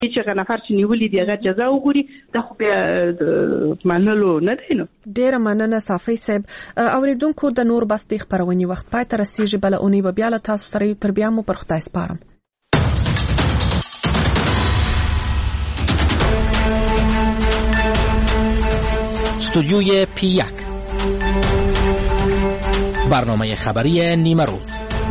چې نفر چې نیولې دی هغه جزا وګوري دا خو بیا منلو نه دی. نو ډیره مننه صافی صاحب. اوریدونکو د نور بس د خبرونې وخت پای ته رسیږي، بل اونۍ به بیا له تاسو سره تر بیا مو پر خدای سپارم. استودیوی P1 برنامه خبری نیمه روز.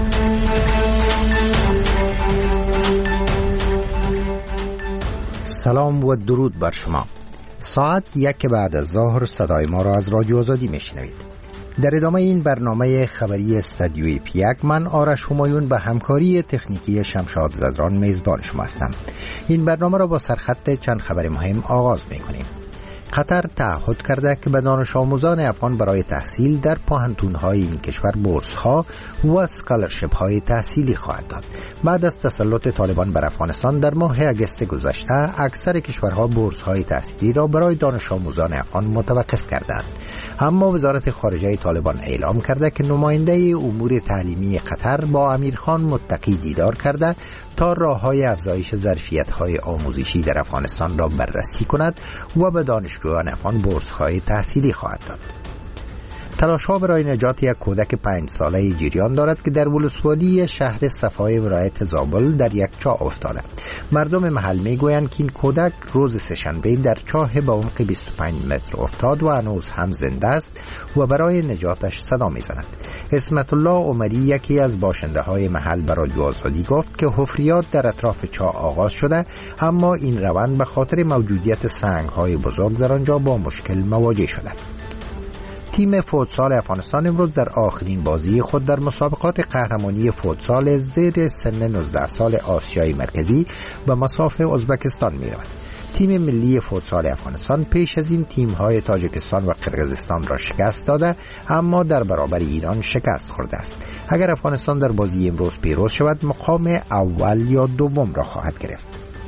سلام و درود بر شما. ساعت 1 بعد از ظهر صدای ما را از رادیو آزادی میشنوید. در ادامه این برنامه خبری استودیوی P1 من آرش همایون به همکاری تکنیکی شمشاد زدران میزبان شما هستم. این برنامه را با سرخط چند خبر مهم آغاز میکنیم. قطر تعهد کرده که به دانش آموزان افغان برای تحصیل در پوهنتون‌های این کشور بورس‌ها و اسکالرشیپ‌های تحصیلی خواهد داد. بعد از تسلط طالبان بر افغانستان در ماه اگست گذشته، اکثر کشورها بورس‌های تحصیلی را برای دانش آموزان افغان متوقف کردند. اما وزارت خارجه طالبان اعلام کرده که نماینده امور تعلیمی قطر با امیرخان متقی دیدار کرده تا راه‌های افزایش ظرفیت‌های آموزشی در افغانستان را بررسی کند و به دانشجویان افغان بورس‌های تحصیلی خواهد داد. تلاش‌ها برای نجات یک کودک 5 ساله جریان دارد که در ولسوالی شهر صفای ولایت زابل در یک چاه افتاده. مردم محل میگویند که این کودک روز سه‌شنبه در چاه به عمق 25 متر افتاد و هنوز هم زنده است و برای نجاتش صدا میزند. اسمت الله عمری، یکی از باشنده‌های محل، به رادیو آزادی گفت که حفریات در اطراف چاه آغاز شده، اما این روند به خاطر موجودیت سنگ‌های بزرگ در آنجا با مشکل مواجه شده. تیم فوتسال افغانستان امروز در آخرین بازی خود در مسابقات قهرمانی فوتسال زیر سن 19 سال آسیای مرکزی به مصاف ازبکستان می‌رود. تیم ملی فوتسال افغانستان پیش از این تیم‌های تاجیکستان و قرقیزستان را شکست داده، اما در برابر ایران شکست خورده است. اگر افغانستان در بازی امروز پیروز شود، مقام اول یا دوم را خواهد گرفت.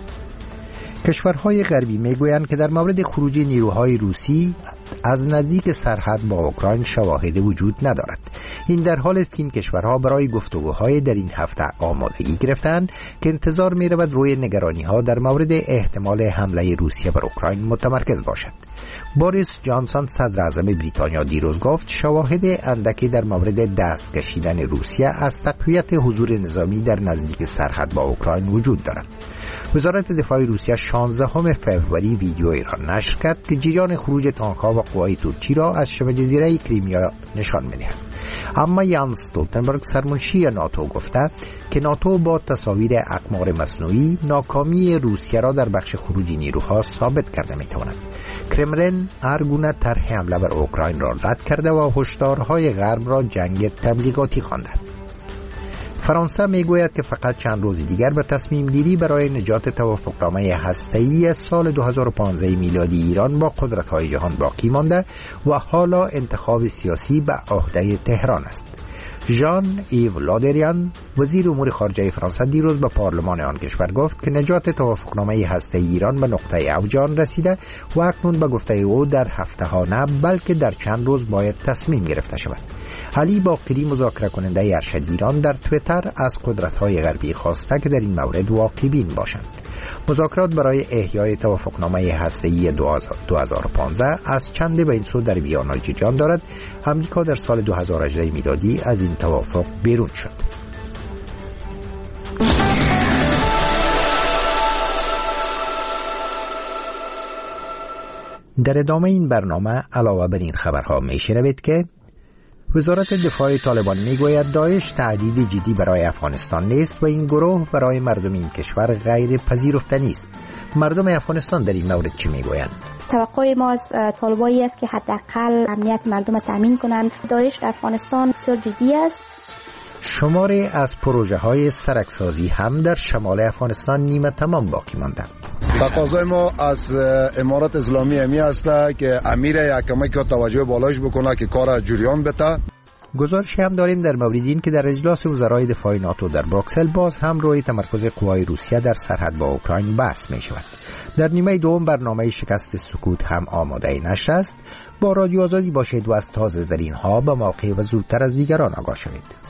کشورهای غربی میگویند که در مورد خروج نیروهای روسی از نزدیک سرحد با اوکراین شواهد وجود ندارد. این در حالی است که این کشورها برای گفتگوهای در این هفته آمادگی گرفتند که انتظار می رود روی نگرانی‌ها در مورد احتمال حمله روسیه بر اوکراین متمرکز باشد. بوریس جانسون صدر اعظم بریتانیا دیروز گفت شواهد اندکی در مورد دست کشیدن روسیه از تقویت حضور نظامی در نزدیک سرحد با اوکراین وجود دارد. وزارت دفاع روسیه 16 فوریه ویدیویی را نشر کرد که جریان خروج تانک‌ها و قوای ترکی را از شبه جزیره کریمیا نشان می‌دهد. اما یانس استولتنبرگ، سرمنشی ناتو، گفته که ناتو با تصاویر اقمار مصنوعی ناکامی روسیه را در بخش خروج نیروها ثابت کرده می‌تواند. کرملین هر گونه طرح حمله بر اوکراین را رد کرده و هشدارهای غرب را جنگ تبلیغاتی خوانده. فرانسه میگوید که فقط چند روز دیگر به تصمیم گیری برای نجات توافقنامه هسته‌ای سال 2015 میلادی ایران با قدرت‌های جهان باقی مانده و حالا انتخاب سیاسی به عهده تهران است. ژان ایو لادریان، وزیر امور خارجه فرانسه، دیروز به پارلمان آن کشور گفت که نجات توافقنامه هسته‌ای ایران به نقطه اوج آن رسیده و اکنون به گفته او در هفته‌ها نه بلکه در چند روز باید تصمیم گرفته شود. علی باقری، مذاکره کننده ارشد ایران، در توییتر از قدرت‌های غربی خواسته که در این مورد واقع‌بین باشند. مذاکرات برای احیای توافقنامه هسته‌ای 2015 از چند به این سو در ویانا جریان دارد. امریکا در سال 2018 میلادی از این توافق بیرون شد. در ادامه این برنامه علاوه بر این خبرها میشنوید که وزارت دفاع طالبان میگوید داعش تهدید جدی برای افغانستان نیست و این گروه برای مردم این کشور غیر پذیرفتنی است. مردم افغانستان در این مورد چی میگویند؟ توقع ما از طالبایی است که حداقل امنیت مردم را تامین کنند. داعش در افغانستان بسیار جدی است. شماری از پروژه‌های سرکسازی هم در شمال افغانستان نیمه تمام باقی مانده. تقاضای ما از امارات اسلامی همی است که امیر یکمک را توجه بالاش بکنه که کار جریان بده. گزارشی هم داریم در مورد این که در اجلاس وزرای دفاع ناتو در بروکسل باز هم روی تمرکز قوای روسیه در سرحد با اوکراین بحث می شود. در نیمه دوم برنامه شکست سکوت هم آماده نشر است. با رادیو آزادی باشید و از تازه در اینها به موقع و زودتر از دیگران آگاه شوید.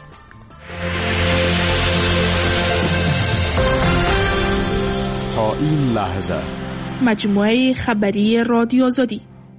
این لحظه. مجموعه خبری رادیو آزادی.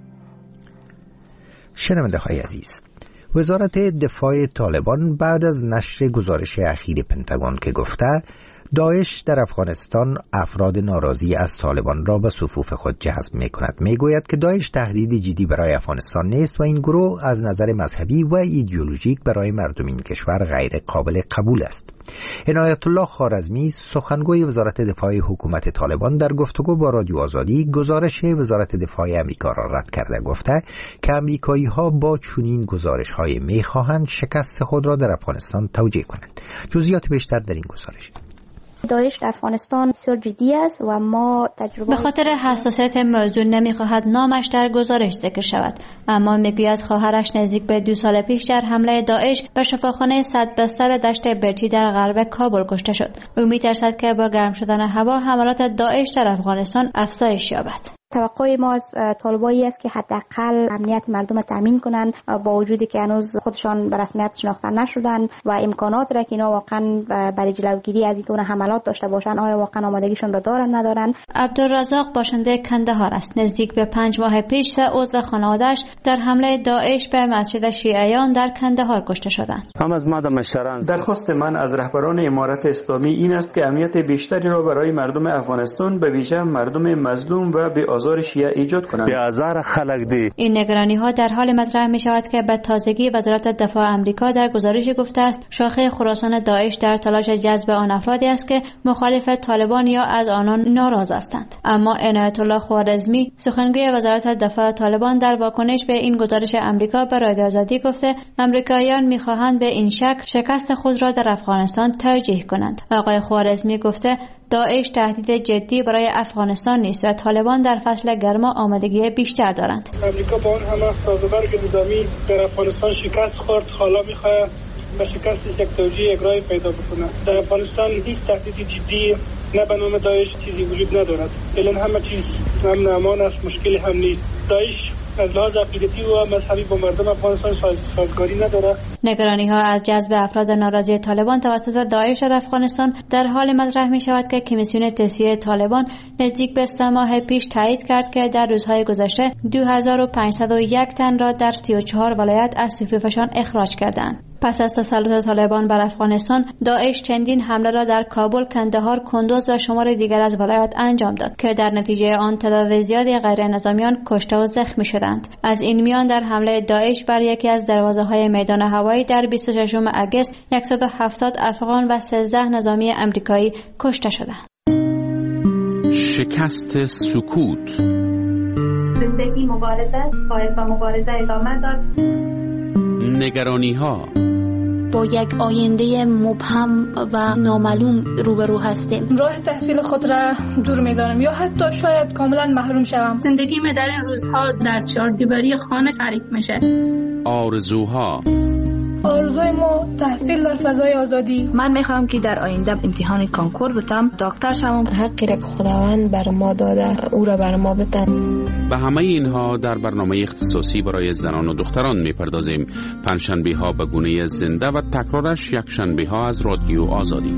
شنونده های عزیز، وزارت دفاع طالبان بعد از نشر گزارش اخیر پنتاگون که گفته داعش در افغانستان افراد ناراضی از طالبان را به صفوف خود جذب می کند، می گوید که داعش تهدیدی جدی برای افغانستان نیست و این گروه از نظر مذهبی و ایدئولوژیک برای مردم این کشور غیر قابل قبول است. عنایت الله خوارزمی، سخنگوی وزارت دفاع حکومت طالبان، در گفتگو با رادیو آزادی گزارش وزارت دفاع امریکا را رد کرده گفته که امریکایی ها با چنین گزارش های می خواهند شکست خود را در افغانستان توجیه کنند. جزئیات بیشتر در این گزارش. داعش در افغانستان بسیار جدی است و ما تجربه به خاطر حساسیت موضوع نمیخواهد نامش در گزارش ذکر شود، اما میگوید خواهرش نزدیک به 2 سال پیش در حمله داعش به شفاخانه 100 بستر دشت برچی در غرب کابل کشته شد. او میترسد که با گرم شدن هوا حملات داعش در افغانستان افزایش یابد. توقع ما از طالبایی است که حداقل امنیت مردم تامین کنند، با وجودی که هنوز خودشان به رسمیت شناخته نشدن و امکانات را که اینا واقعا برای جلوگیری از این حملات داشته باشند آیا واقعا آمادگیشون را دارن ندارن. عبدالرزاق باشنده کندهار است. نزدیک به 5 ماه پیش 3 عضو خانواده‌اش در حمله داعش به مسجد شیعیان در کندهار کشته شدند. درخواست من از رهبران امارت اسلامی این است که امنیت بیشتری را برای مردم افغانستان به ویژه مردم مظلوم و به شیعه ایجاد کنند. این نگرانی ها در حال مطرح می شود که به تازگی وزارت دفاع آمریکا در گزارشی گفته است شاخه خراسان داعش در تلاش جذب آن افرادی است که مخالف طالبان یا از آنان ناراض هستند. اما عنایت الله خوارزمی، سخنگوی وزارت دفاع طالبان، در واکنش به این گزارش آمریکا به رادیو آزادی گفته آمریکاییان می‌خواهند به این شکست خود را در افغانستان توجیه کنند. آقای خوارزمی گفته داعش تهدید جدی برای افغانستان نیست و طالبان در فصل گرما آمادگی بیشتر دارند. آمریکا با اون همه سازوکار نظامی در افغانستان شکست خورد، حالا می‌خواد به شکستش یک توجیه اجرایی پیدا بکنه. در افغانستان هیچ تهدید جدی نه به نام داعش چیزی وجود ندارد. الان همه چیز امن امان است، مشکلی هم نیست. داعش از لحاظ عقیدتی و مذهبی با مردم افغانستان سازگاری نداره. نگرانی ها از جذب افراد ناراضی طالبان توسط داعش در افغانستان در حال مطرح می شود که کمیسیون تصفیه طالبان نزدیک به 3 ماه پیش تایید کرد که در روزهای گذشته 2501 تن را در 34 ولایت از صفوفشان اخراج کردند. پس از تسلط طالبان بر افغانستان، داعش چندین حمله را در کابل، کندهار، کندوز و شمار دیگر از ولایات انجام داد که در نتیجه آن تعداد زیادی غیر نظامیان کشته و زخمی شدند. از این میان در حمله داعش بر یکی از دروازه‌های میدان هوایی در 26 اگست 170 افغان و 13 نظامی آمریکایی کشته شدند. شکست سکوت. زندگی مبارزه، باید با مبارزه ادامه داد. نگرانی ها. با یک آینده مبهم و نامعلوم روبرو هستیم. راه تحصیل خود را دور می‌دارم یا حتی شاید کاملا محروم شوم. زندگی من در این روزها در 4 دیواری خانه تعریف میشه. آرزوها. آرزوی ما تحصیل در فضای آزادی. من میخوام که در آینده امتحان کنکور بتم، دکتر شوم. حقی را که خداوند بر ما داده او را بر ما بده. به همه اینها در برنامه اختصاصی برای زنان و دختران میپردازیم. پنجشنبه ها به گونه زنده و تکرارش یک شنبه ها از رادیو آزادی.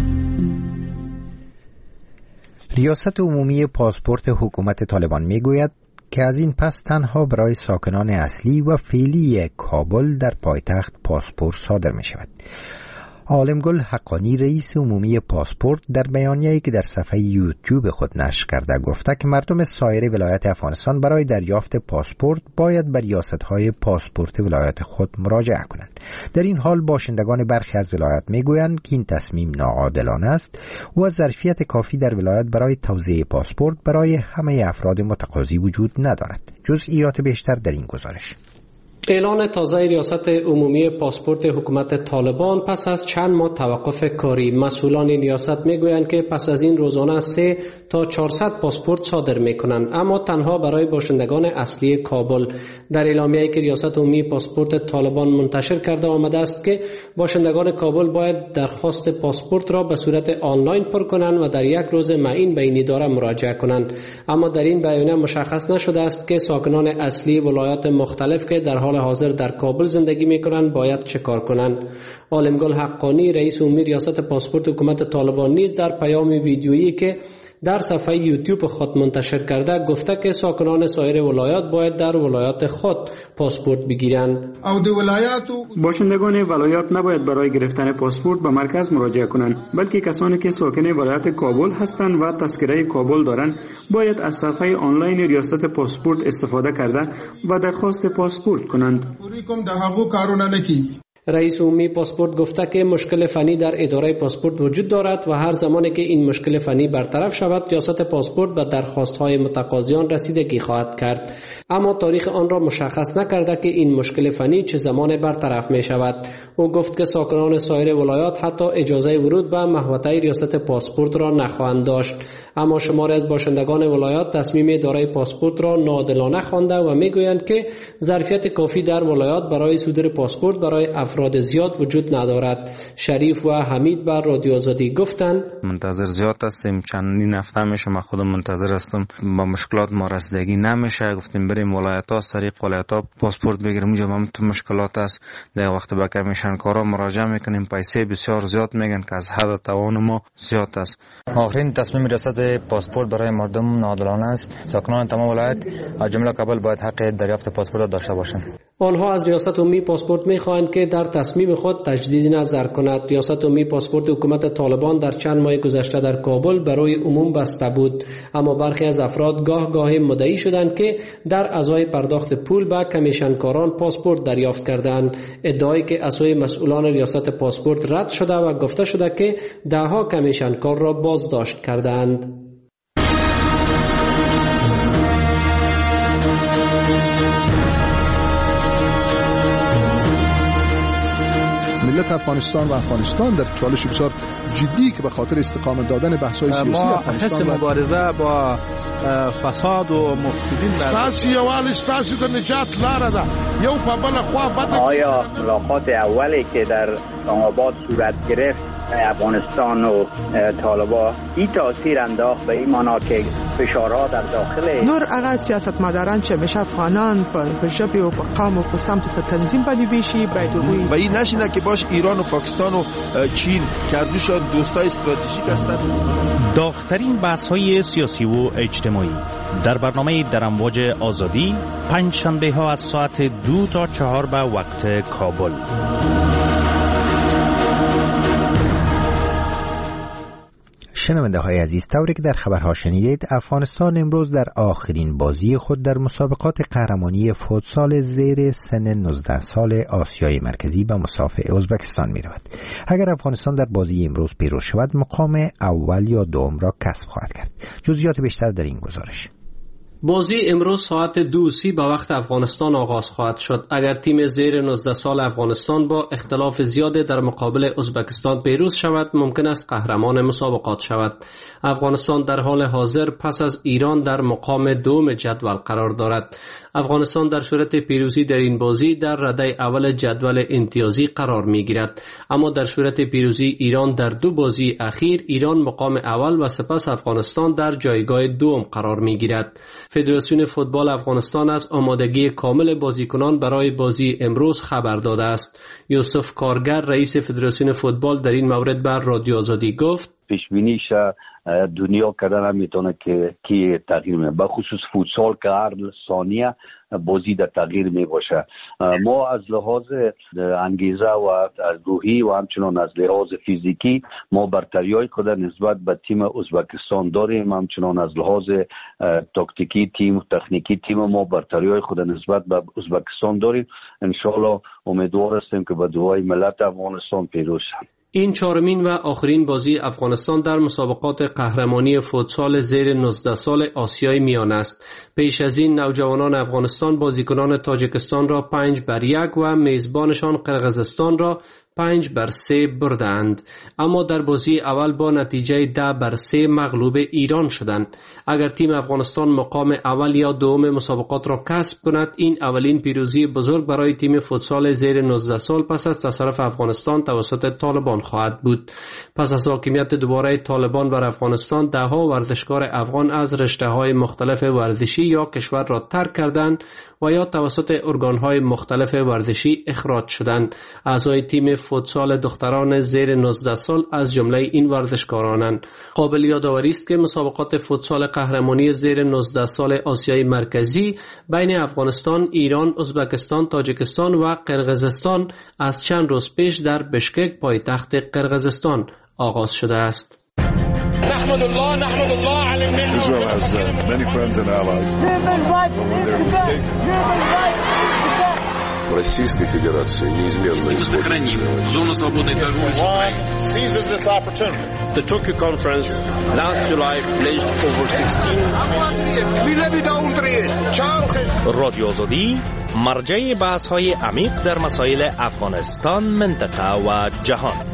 ریاست عمومی پاسپورت حکومت طالبان میگوید که از این پس تنها برای ساکنان اصلی و فعلی کابل در پایتخت پاسپورت صادر می شود. عالمگل حقانی، رئیس عمومی پاسپورت، در بیانیه‌ای که در صفحه یوتیوب خود نشر کرده گفته که مردم سایر ولایت افغانستان برای دریافت پاسپورت باید به ریاست‌های پاسپورت ولایت خود مراجعه کنند. در این حال باشندگان برخی از ولایت میگویند که این تصمیم ناعادلانه است و ظرفیت کافی در ولایت برای توزیع پاسپورت برای همه افراد متقاضی وجود ندارد. جزئیات بیشتر در این گزارش. اعلان تازه ریاست عمومی پاسپورت حکومت طالبان پس از چند ماه توقف کاری. مسئولان ریاست میگویند که پس از این روزانه 300 تا 400 پاسپورت صادر میکنند، اما تنها برای باشندگان اصلی کابل. در اعلامیه‌ای که ریاست عمومی پاسپورت طالبان منتشر کرده آمده است که باشندگان کابل باید درخواست پاسپورت را به صورت آنلاین پر کنند و در یک روز معین به این اداره مراجعه کنند. اما در این بیانیه مشخص نشده است که ساکنان اصلی ولایات مختلف که در حال حاضر در کابل زندگی میکنند باید چه کار کنند. عالمگل حقانی، رئیس عمومی ریاست پاسپورت حکومت طالبان، نیز در پیام ویدیویی که در صفحه یوتیوب خود منتشر کرده گفته که ساکنان سایر ولایات باید در ولایات خود پاسپورت بگیرند. باشندگان ولایات نباید برای گرفتن پاسپورت به مرکز مراجعه کنند، بلکه کسانی که ساکن ولایت کابل هستند و تذکره کابل دارند باید از صفحه آنلاین ریاست پاسپورت استفاده کرده و درخواست پاسپورت کنند. رئیس عمومی پاسپورت گفته که مشکل فنی در اداره پاسپورت وجود دارد و هر زمانی که این مشکل فنی برطرف شود ریاست پاسپورت به درخواست‌های متقاضیان رسیدگی خواهد کرد، اما تاریخ آن را مشخص نکرده که این مشکل فنی چه زمان برطرف می شود. او گفت که ساکنان سایر ولایات حتی اجازه ورود به محوطه ریاست پاسپورت را نخواهند داشت، اما شماری از باشندگان ولایات تصمیم اداره پاسپورت را ناعادلانه خوانده و میگویند که ظرفیت کافی در ولایات برای صدور پاسپورت برای افراد زیاد وجود ندارد. شریف و حمید بر رادیو آزادی گفتند منتظر زیاد هستیم، چندین هفته میشه من خودم منتظر هستم، با مشکلات ما رسیدگی نمیشه. گفتیم بریم ولایت ها سریع ولایت ها پاسپورت بگیریم، اونجا هم تو مشکلات است. در وقت به کمیشن کارا مراجعه میکنیم، پیسه بسیار زیاد میگن که از حد توان ما زیاد است. آخرین تصمیم ریاست پاسپورت برای مردم ناعادلانه است. ساکنان تمام ولایت از جمله کابل باید حق دریافت پاسپورت داشته باشند. آنها از ریاست عمومی پاسپورت میخواهند که در تصمیم خود تجدید نظر کند. ریاست عمومی پاسپورت حکومت طالبان در چند ماه گذشته در کابل برای عموم بسته بود، اما برخی از افراد گاهی مدعی شدند که در ازای پرداخت پول به کمیشنکاران پاسپورت دریافت کردند، ادعایی که از سوی مسئولان ریاست پاسپورت رد شده و گفته شده که دهها کمیشنکار را بازداشت کردند. ملت افغانستان و افغانستان در چالش بسیار جدی که به خاطر استقامت دادن بحث‌های سیاسی افغانستان ما حس مبارزه با فساد و مفسدین ستاسو یوال ستاسو د نجات لاره ده یو په بل خوا بد. آیا ملاقات اولی که در اسلام آباد صورت گرفت افغانستان و طالبان این تاثیر انداخت به این معنا که فشارها در داخل نور هغه سیاستمداران چې همیشه افغانان په ژبه او په قوم او په سمت په تنظیم باندې ویشي باید و این نشینه که باش ایران و پاکستان و چین که دوشان دوستای استراتژیک هستند. داغ‌ترین بحث‌های سیاسی و اجتماعی در برنامه در امواج آزادی پنج شنبه ها از ساعت 2 تا 4 به وقت کابل. شنونده های عزیز، طوری که در خبرها شنیدید، افغانستان امروز در آخرین بازی خود در مسابقات قهرمانی فوتسال زیر سن 19 سال آسیای مرکزی به مسافه ازبکستان می رود. اگر افغانستان در بازی امروز پیروز شود مقام اول یا دوم را کسب خواهد کرد. جزئیات بیشتر در این گزارش. بازی امروز ساعت 2:30 به وقت افغانستان آغاز خواهد شد. اگر تیم زیر 19 سال افغانستان با اختلاف زیاد در مقابل ازبکستان پیروز شود ممکن است قهرمان مسابقات شود. افغانستان در حال حاضر پس از ایران در مقام دوم جدول قرار دارد. افغانستان در صورت پیروزی در این بازی در رده اول جدول امتیازی قرار می گیرد، اما در صورت پیروزی ایران در دو بازی اخیر ایران مقام اول و سپس افغانستان در جایگاه دوم قرار می گیرد. فدراسیون فوتبال افغانستان از آمادگی کامل بازیکنان برای بازی امروز خبر داده است. یوسف کارگر رئیس فدراسیون فوتبال در این مورد بر رادیو آزادی گفت پیشبینیش دنیا کردن هم میتونه که تغییر میده، به خصوص فوتسال که هر ثانیه بازی در تغییر می باشه. ما از لحاظ انگیزه و از روحی و همچنان از لحاظ فیزیکی ما برتریای خود نسبت به تیم ازبکستان داریم، همچنان از لحاظ تاکتیکی تیم تکنیکی تیم ما برتریای خود نسبت به ازبکستان داریم. ان شاء الله امیدوار هستیم که با دعای ملت افغانستان پیروز شویم. این چهارمین و آخرین بازی افغانستان در مسابقات قهرمانی فوتسال زیر 19 سال آسیای میان است. پیش از این نوجوانان افغانستان بازیکنان تاجیکستان را 5-1 و میزبانشان قرقیزستان را 5-3 بردند، اما در بازی اول با نتیجه 10-3 مغلوب ایران شدند. اگر تیم افغانستان مقام اول یا دوم مسابقات را کسب کند این اولین پیروزی بزرگ برای تیم فوتسال زیر 19 سال پس از تصرف افغانستان توسط طالبان خواهد بود. پس از حاکمیت دوباره طالبان بر افغانستان دهها ورزشکار افغان از رشته‌های مختلف ورزشی یا کشور را ترک کردند و یا توسط ارگان‌های مختلف ورزشی اخراج شدند. اعضای تیم فوتسال دختران زیر 19 سال از جمله این ورزشکارانند. قابل یادآوری است که مسابقات فوتسال قهرمانی زیر 19 سال آسیای مرکزی بین افغانستان، ایران، ازبکستان، تاجیکستان و قرقیزستان از چند روز پیش در بشکک پایتخت قرقیزستان آغاز شده است. نحمد الله على النعمة. Israel has many friends and allies. Российской Федерации неизменно сохраним зону свободной торговли с Украиной. Seizes this opportunity. The Tokyo conference last July pledged over 16. رادیو آزادی مرجع بحث‌های عمیق در مسائل افغانستان، منطقه و جهان.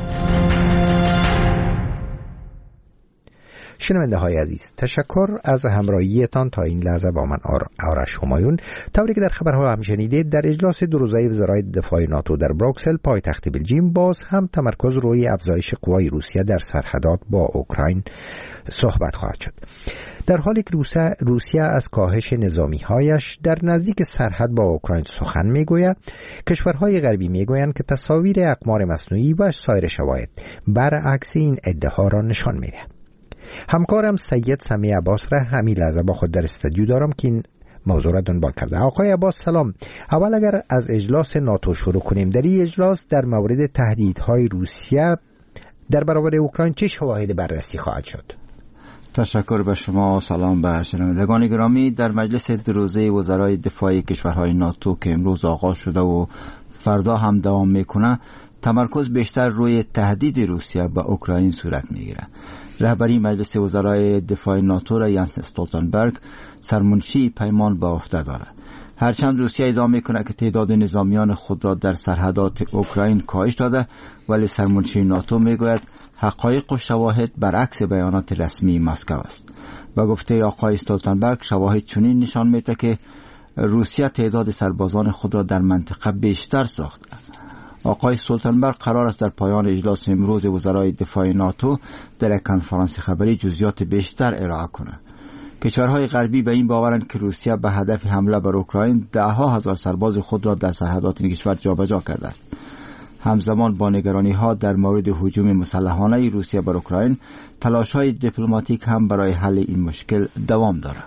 شنونده های عزیز، تشکر از همراهیتان تا این لحظه با من آرش همایون. طوری که در خبرها هم شنیدید، در اجلاس دو روزه وزرای دفاع ناتو در بروکسل پایتخت بلژیم باز هم تمرکز روی افزایش قوای روسیه در سرحدات با اوکراین صحبت خواهد شد. در حالی که روسیه از کاهش نظامی‌هایش در نزدیک سرحد با اوکراین سخن می‌گوید، کشورهای غربی می‌گویند که تصاویر اقمار مصنوعی و سایر شواهد برعکس این ادعا را نشان می‌دهد. همکارم سید سمیع عباس را همین لحظه با خود در استودیو دارم که این موضوع را دنبال کرده. آقای عباس سلام. اول اگر از اجلاس ناتو شروع کنیم، در این اجلاس در مورد تهدیدهای روسیه در برابر اوکراین چه شواهد بررسی خواهد شد؟ تشکر به شما. سلام به شنوندگان گرامی. در مجلس دو روزه وزرای دفاع کشورهای ناتو که امروز آغاز شده و فردا هم دوام میکنه، تمرکز بیشتر روی تهدید روسیه به اوکراین صورت میگیره. رهبری مجلس وزرای دفاع ناتو را یانس استولتنبرگ سرمنشی پیمان به عهده دارد. هرچند روسیه ادعا میکنه که تعداد نظامیان خود را در سرحدات اوکراین کاهش داده، ولی سرمنشی ناتو میگوید حقایق و شواهد برعکس بیانات رسمی مسکو است. و گفته آقای استولتنبرگ شواهد چنین نشان میده که روسیه تعداد سربازان خود را در منطقه بیشتر ساخته. آقای استولتنبرگ قرار است در پایان اجلاس امروز وزرای دفاع ناتو در یک کنفرانس خبری جزئیات بیشتر ارائه کنند. کشورهای غربی به این باورند که روسیه به هدف حمله بر اوکراین ده‌ها هزار سرباز خود را در سرحدات این کشور جابجا کرده است. همزمان با نگرانی‌ها در مورد هجوم مسلحانه روسیه بر اوکراین، تلاش‌های دیپلماتیک هم برای حل این مشکل دوام دارد.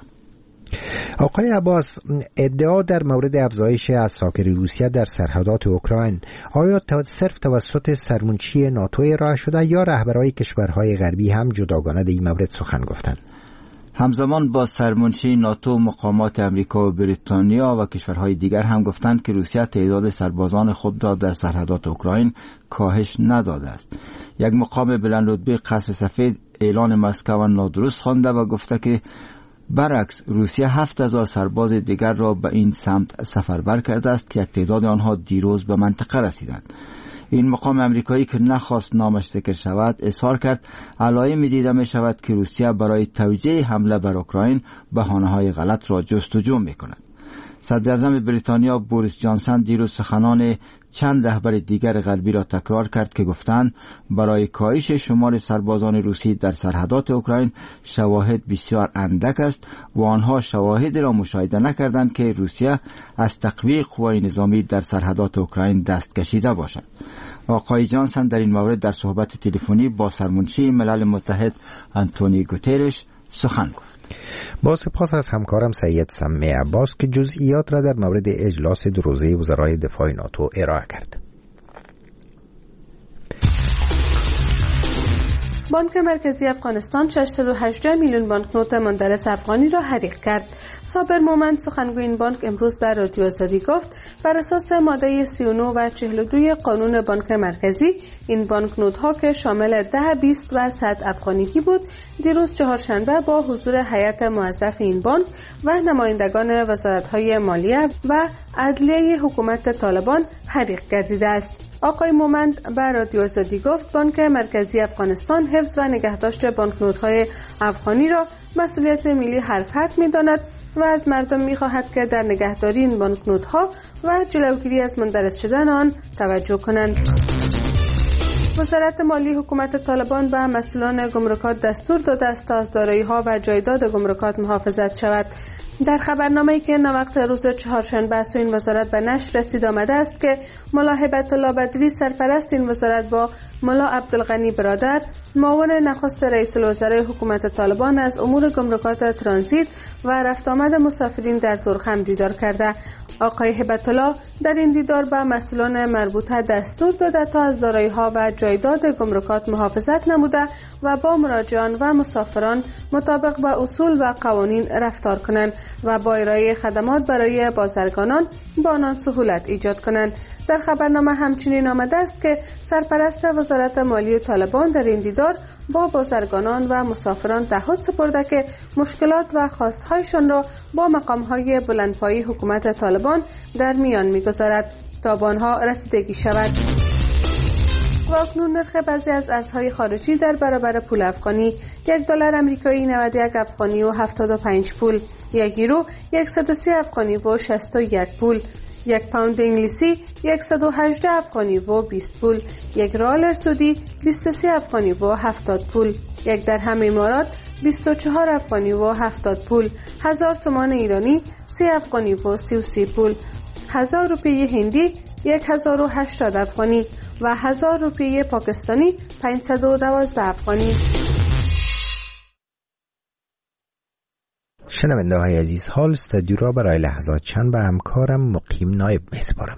آقای عباس، ادعا در مورد افزایش عساکر روسیه در سرحدات اوکراین آیا صرف توسط سرمنشی ناتو ارائه شده یا رهبران کشورهای غربی هم جداگانه در این مورد سخن گفتند؟ همزمان با سرمنشی ناتو، مقامات امریکا و بریتانیا و کشورهای دیگر هم گفتند که روسیه تعداد سربازان خود را در سرحدات اوکراین کاهش نداده است. یک مقام بلندرتبه قصر سفید اعلان مسکو نادرست خوانده و گفته که برعکس روسیه 7000 سرباز دیگر را به این سمت سفربر کرده است که یک تعداد آنها دیروز به منطقه رسیدند. این مقام امریکایی که نخواست نامش ذکر شود اظهار کرد علائمی دیده می شود که روسیه برای توجیه حمله بر اوکراین بهانه‌های غلط را جستجو می کند. صدر اعظم بریتانیا بوریس جانسن دیروز سخنان چند رهبر دیگر غربی را تکرار کرد که گفتند برای کاهش شمار سربازان روسی در سرحدات اوکراین شواهد بسیار اندک است و آنها شواهدی را مشاهده نکردند که روسیه از تقویه قوای نظامی در سرحدات اوکراین دست کشیده باشد. آقای جانسن در این مورد در صحبت تلفنی با سرمنشی ملل متحد آنتونیو گوترش سخن گفت. با سپاس از همکارم سید سمیع عباس که جزئیات را در مورد اجلاس دو روزه وزرای دفاع ناتو ارائه کرد. بانک مرکزی افغانستان 618 میلیون بانکنوت مندرس افغانی را حریق کرد. صابر مومند سخنگوی این بانک امروز به رادیو آزادی گفت بر اساس ماده 39 و 42 قانون بانک مرکزی این بانکنوت ها که شامل 10، 20 و 100 افغانیگی بود دیروز چهارشنبه با حضور هیئت موظف این بانک و نمایندگان وزارت‌های مالیه و عدلیه حکومت طالبان حریق گردیده است. آقای مومند به رادیو آزادی گفت بانک مرکزی افغانستان حفظ و نگهداشت بانکنوت‌های افغانی را مسئولیت ملی هر فرد می‌داند و از مردم می‌خواهد که در نگهداری این بانکنوت‌ها و جلوگیری از مندرس شدن آن توجه کنند. وزارت مالی حکومت طالبان به مسئولان گمرکات دستور داده است تا از دارایی‌ها و جایداد گمرکات محافظت شود. در خبرنامه‌ای که ناوقت روز چهارشنبه از این وزارت به نشر رسید آمده است که ملا هیبت الله بدری سرپرست این وزارت با ملا عبدالغنی برادر معاون نخست رئیس الوزراء حکومت طالبان از امور گمرکات ترانزیت و رفت آمد مسافرین در ترخم دیدار کرده. آقای هیبت الله در این دیدار به مسئولان مربوطه دستور داده تا از دارایی‌ها و جایداد گمرکات محافظت نموده و با مراجعان و مسافران مطابق با اصول و قوانین رفتار کنند و با ارائه خدمات برای بازرگانان با آنان سهولت ایجاد کنند. در خبرنامه همچنین آمده است که سرپرست وزارت مالی طالبان در این دیدار با بازرگانان و مسافران تعهد سپرده که مشکلات و خواستهایشان را با مقام‌های بلندپایه حکومت طالبان در میان می‌گذارد تا به آنها رسیدگی شود. و اکنون نرخ بعضی از ارزهای خارجی در برابر پول افغانی: $1 آمریکایی 91 افغانی و 75 پول، یک یورو 130 افغانی و 61 پول، یک پوند انگلیسی 118 افغانی و 20 پول، یک ریال سعودی 23 افغانی و 70 پول، یک درهم امارات 24 افغانی و 70 پول، 1000 تومان ایرانی 3 افغانی و 33 پول، 1000 روپیه هندی 1080 افغانی و 1000 روپیه پاکستانی 512 افغانی. شنونده های عزیز، حال استودیو را برای لحظات چند به همکارم مقیم نایب میسپارم.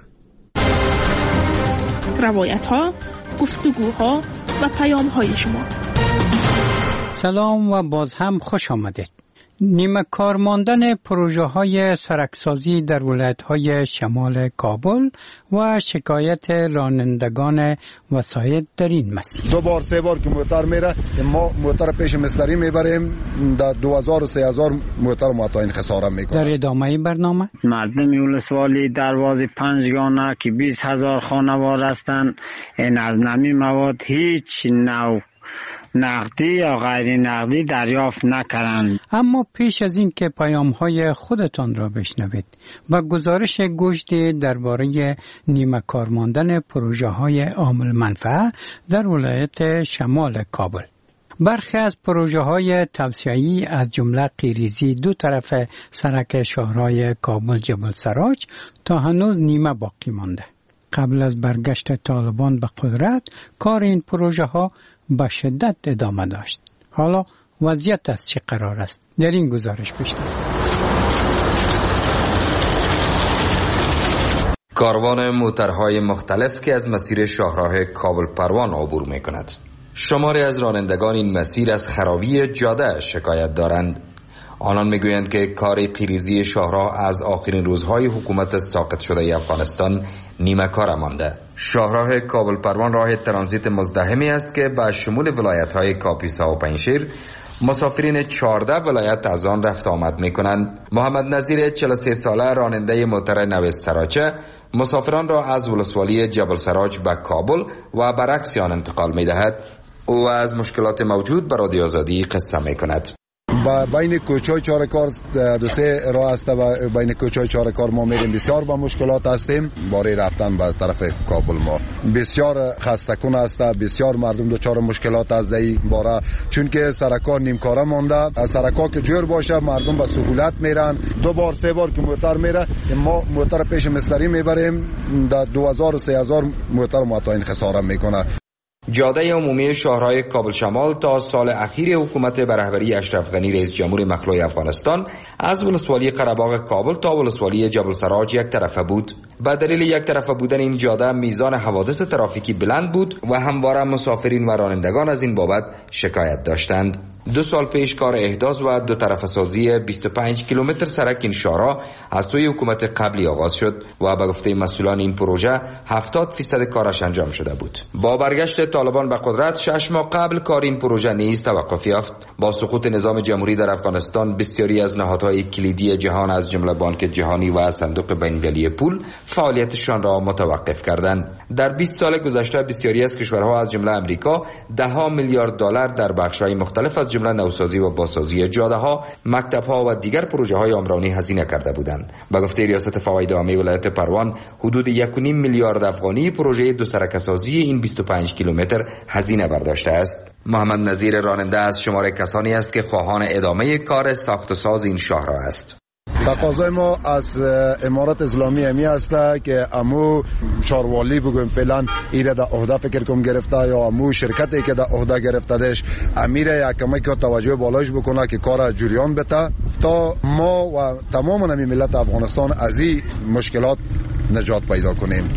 روایت ها، گفتگوها و پیام های شما. سلام و باز هم خوش آمدید. نیمه کار ماندن پروژه های سرکسازی در ولایت های شمال کابل و شکایت رانندگان وسایط در این مسیر. 2 بار 3 بار که موتر میره، ما موتر پیش مستری میبریم، در 2000 و 3000 موتر متعین خساره میکنه. در ادامه برنامه مردم ولسوالی دروازه پنجگانه که 20000 خانوار هستند، این از نمی مواد هیچ نوع نقدی یا غیر نقدی دریافت نکردند. اما پیش از این که پیام‌های خودتان را بشنوید و گزارش گشتی درباره نیمه کار ماندن پروژه‌های عامل منفعه در ولایت شمال کابل، برخی از پروژه‌های توسعه‌ای از جمله قیریزی 2 طرف سرک شاهراه کابل جبل سراج تا هنوز نیمه باقی مانده. قبل از برگشت طالبان به قدرت کار این پروژه‌ها با شدت ادامه داشت. حالا وضعیت از چه قرار است؟ در این گزارش بشنوید. کاروان موترهای مختلف که از مسیر شاهراه کابل پروان عبور می کند. شماری از رانندگان این مسیر از خرابی جاده شکایت دارند. آنان میگویند که کار پیریزی شاهراه از آخرین روزهای حکومت ساقط شده افغانستان نیمه کار مانده. شاهراه کابل پروان راه ترانزیت مزدحمی است که به شمول ولایت‌های کاپیسا و پنجشیر مسافرین 14 ولایت از آن رفت آمد می‌کنند. محمد نظیر 43 ساله راننده موتر نو سراچه مسافران را از ولسوالی جبل سراج به کابل و برعکس آن انتقال می‌دهد. او از مشکلات موجود به رادیو آزادی قصه می‌کند. بین کوچه‌های چارکار 2-3 راه است و بین کوچه‌های چارکار ما میریم بسیار با مشکلات هستیم. برای رفتن به طرف کابل ما بسیار خسته کن است، بسیار مردم دچار مشکلات از این باره، چون که سرکار نیمکاره مانده. سرکار که جور باشه مردم به سهولت میرن. 2 بار 3 بار که موتر میره، ما موتر پیش مستری میبریم، در 2000 و 3000 موتر متعین خساره میکنه. جاده عمومی شاهراه کابل شمال تا سال اخیر حکومت به رهبری اشرف غنی رئیس جمهور مخلوع افغانستان از ولسوالی قره‌باغ کابل تا ولسوالی جبل سراج یک طرفه بود. به دلیل یک طرفه بودن این جاده میزان حوادث ترافیکی بلند بود و همواره مسافرین و رانندگان از این بابت شکایت داشتند. 2 سال پیش کار احداث و 2 طرفه سازی 25 کیلومتر سرک این شاهراه از سوی حکومت قبلی آغاز شد و به گفته مسئولان این پروژه 70% کارش انجام شده بود. با برگشت طالبان به قدرت 6 ماه قبل کار این پروژه نیز توقف یافت. با سقوط نظام جمهوری در افغانستان بسیاری از نهادهای کلیدی جهان از جمله بانک جهانی و صندوق بین‌المللی پول فعالیتشان را متوقف کردند. در 20 سال گذشته بسیاری از کشورها از جمله امریکا $10 میلیارد در بخش‌های مختلف از جمله نوسازی و بازسازی جاده‌ها، مکتب‌ها و دیگر پروژه‌های عمرانی هزینه کرده بودند. به گفته ریاست فواید عامه ولایت پروان، حدود 1.5 میلیارد افغانی پروژه 2 سرک‌سازی این 25 کیلومتر هزینه برداشته است. محمد نظیر راننده از شمار کسانی است که خواهان ادامه کار ساخت و ساز این شاهراه است. تقاضای ما از امارات اسلامی همی است که امو شاروالی بگویم فعلا ایره در عهده فکر کم گرفته یا امو شرکتی که در عهده گرفته دش امیره یک کمی که توجه بالایش بکنه که کار جریان بده تا ما و تمام ملت افغانستان از این مشکلات نجات پیدا کنیم.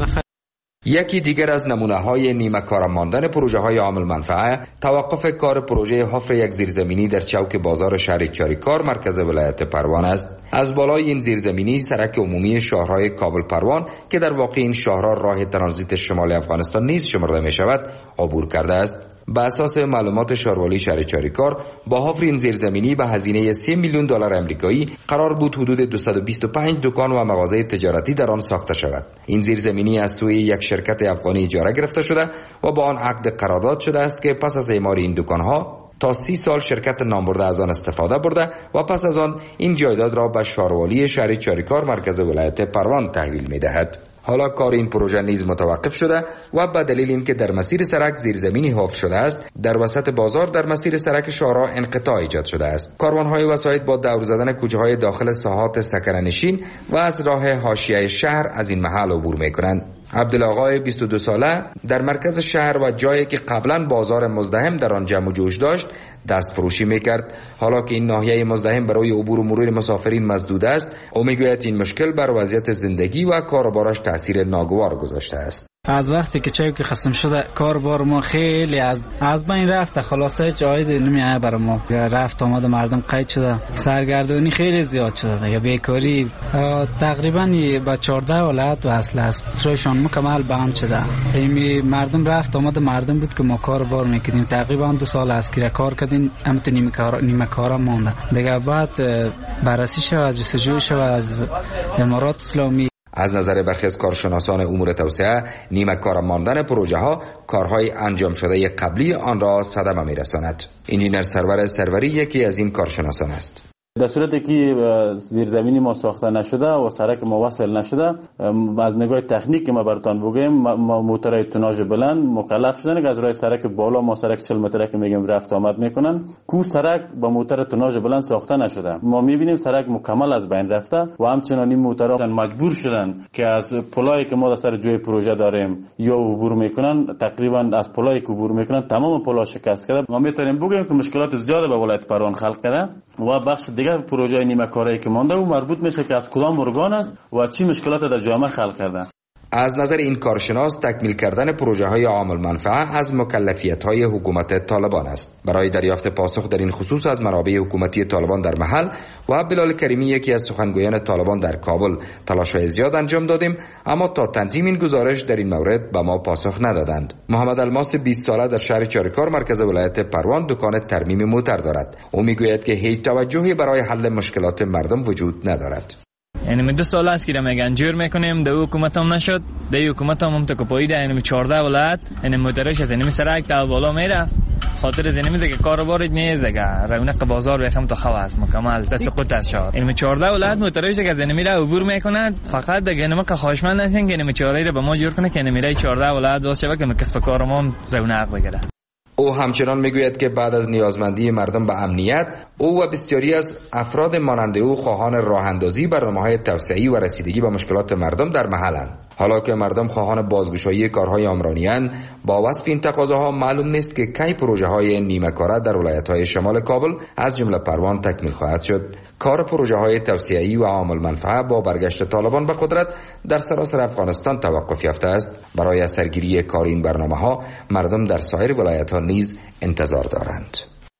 یکی دیگر از نمونه‌های نیمه کار ماندن پروژه‌های عامل منفعه توقف کار پروژه حفر یک زیرزمینی در چوک بازار شهر چاریکار مرکز ولایت پروان است. از بالای این زیرزمینی سرک عمومی شاهرهای کابل پروان که در واقع این شاهرها راه ترانزیت شمال افغانستان نیز شمرده می شود عبور کرده است. به اساس معلومات شاروالی شهر چاریکار با حفر این زیرزمینی به هزینه 3 میلیون دلار آمریکایی قرار بود حدود 225 دکان و مغازه تجارتی در آن ساخته شود. این زیرزمینی از سوی یک شرکت افغانی اجاره گرفته شده و با آن عقد قرارداد شده است که پس از اعمار این دکانها تا 30 سال شرکت نامبرده از آن استفاده برده و پس از آن این جایداد را به شاروالی شهر چاریکار مرکز ولایت پروان تحویل می‌دهد. حالا کار این پروژه نیز متوقف شده و به دلیل اینکه در مسیر سرک زیرزمینی حفر شده است، در وسط بازار در مسیر سرک شاهراه انقطاع ایجاد شده است. کاروان‌های وسایط با دور زدن کوچه‌های داخل ساحات سکنه‌نشین و از راه حاشیه شهر از این محل عبور می‌کنند. عبدالآقای 22 ساله در مرکز شهر و جایی که قبلا بازار مزدحم در آن جمع و جوش داشت دست فروشی میکرد. حالا که این ناحیه مزدحم برای عبور و مرور مسافرین مسدود است، او میگوید این مشکل بر وضعیت زندگی و کاروبارش تاثیر ناگوار گذاشته است. از وقتی که چوک خصم شده کاربار ما خیلی از بین رفته، خلاصه هیچ عایدی نمیاد برای ما. رفت آمد مردم قید شده، سرگردانی خیلی زیاد شده دیگه، بیکاری تقریبا با 14 ولایت وصل است، روشان مکمل بند شده. این مردم رفت آمد مردم بود که ما کاربار میکردیم، تقریبا 2 سال از که کار کردیم، اما نیمه کارا مونده دیگه. بعد بررسی شد از جستجو شد از امارات اسلامی. از نظر برخی از کارشناسان امور توسعه، نیمه کار ماندن پروژه ها کارهای انجام شده قبلی آن را صدمه میرساند. انجینر سرور سروری یکی از این کارشناسان است. در صورتی که زیرزمینی ما ساخته نشده و سرک ما وصل نشده، از نگاه تکنیک ما براتون بگم، موتورهای توناژ بلند مکلف شدن که از راه سرک بالا ما سرک 40 متره که میگم رفت آمد میکنن، کو سرک با موتور توناژ بلند ساخته نشده. ما میبینیم سرک مکمل از بین رفته و همچنان این موتورها مجبور شدن که از پلایی که ما در سر جوی پروژه داریم یا عبور میکنن، تقریبا از پلایی که عبور میکنن تمام پلا شکست کرده. ما میتونیم بگیم که مشکلات زیاده به ولایت پروان خلق کرده و بخش دیگر پروژه نیمه کاری که مانده و مربوط میشه که از کدام ارگان است و چی مشکلات در جامعه خلق کرده. از نظر این کارشناس تکمیل کردن پروژه های عامل منفعه از مکلفیت های حکومت طالبان است. برای دریافت پاسخ در این خصوص از منابع حکومتی طالبان در محل و عبدالله کریمی یکی از سخنگویان طالبان در کابل تلاش‌های زیاد انجام دادیم، اما تا تنظیم این گزارش در این مورد به ما پاسخ ندادند. محمد الماس 20 ساله در شهر چاریکار مرکز ولایت پروان دکان ترمیم موتر دارد. او میگوید که هیچ توجهی برای حل مشکلات مردم وجود ندارد. یعنی 2 سال است که میگن جور میکنیم، دو حکومت هم نشد، دو حکومت هم تکپاییده، یعنی 14 ولایت یعنی موتورش از این سرک تا بالا میره، خاطر از این میگه که کاروبار نیست دیگه، رونق بازار بخم تا خواست مکمل دست خود از شاد. یعنی 14 ولایت موتورش که از این میره عبور میکنه، فقط دیگه ما که خواهشمند هستیم که این 14 رو به ما جور کنه که این میره 14 ولایت واسه که کسب کار ما رونق بگیره. او همچنان میگوید که بعد از نیازمندی مردم به امنیت، او و بسیاری از افراد مانند او خواهان راهاندازی برنامه‌های توسعه‌ای و رسیدگی به مشکلات مردم در محلند. حالا که مردم خواهان بازگشایی کارهای عمرانی‌اند، با وصف این تقاضاها معلوم نیست که کی پروژه‌های نیمه کاره در ولایت‌های شمال کابل از جمله پروان تکمیل خواهد شد. کار پروژه‌های توسعه‌ای و عامل منفعه با برگشت طالبان به قدرت در سراسر افغانستان توقف یافته است. برای سرگیری کار این برنامه‌ها مردم در سایر ولایت‌ها نیز انتظار دارند.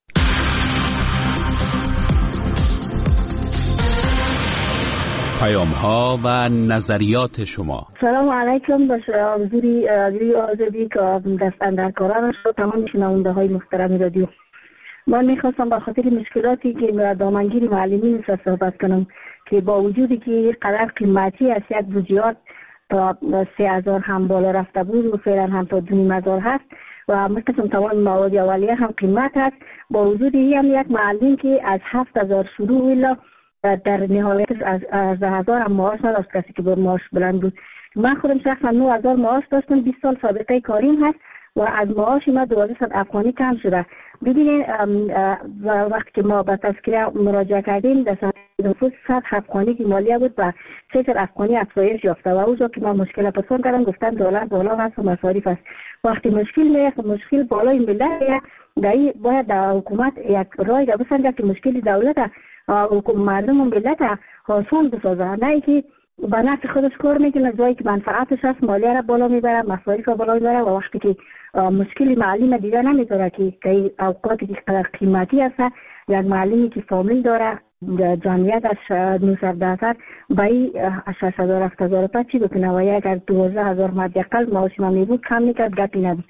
پیام‌ها و نظریات شما. سلام علیکم. به حضوری رادیو آزادی که دستاندرکاران شد، تمام شنونده‌های محترم رادیو، من میخواستم به خاطر مشکلاتی که دامنگیری معلمین صحبت کنم که با وجودی که قدر قیمتی از یک بودجات تا 3000 هم بالا رفته بود و فعلا هم تا 2500 هست و مثل تمام مواد اولیه هم قیمت هست، با وجودی هم یک معلم که از 7000 شروع الا در نهایت از 10000 هم معاش نداشت، کسی که با معاش بلند بود. من خودم شخصا 9000 معاش داشتم، 20 سال سابقه کاریم هست و از معاش ما 1200 افغانی کم شده. ببینید وقتی که ما به تذکره مراجعه کردیم در سال نفوس 100 افغانی که مالیه بود و 3000 افغانی افزایش یافته و اونجا که ما مشکل پرسان کردم گفتن دلار بالا هست و مصارف است. وقتی مشکل بالای ملت باید در حکومت یک رای را بسنجه که مشکل دولت مردم و ملت آسان بسازه، نه که به نفع خودش کار میکنه، جایی که منفعتش هست مالیه را بالا میبره، مصارف را بالا میبره و وقتی که مشکل معلم دیگه نمیداره که اوقاتی که قیمتی هست، یک معلمی که فامیل داره جمعیتش 910 بایی 6,000 چی بکنه و اگر 12,000 مدیقل معاش ما میبود کم میکرد گپی نبود.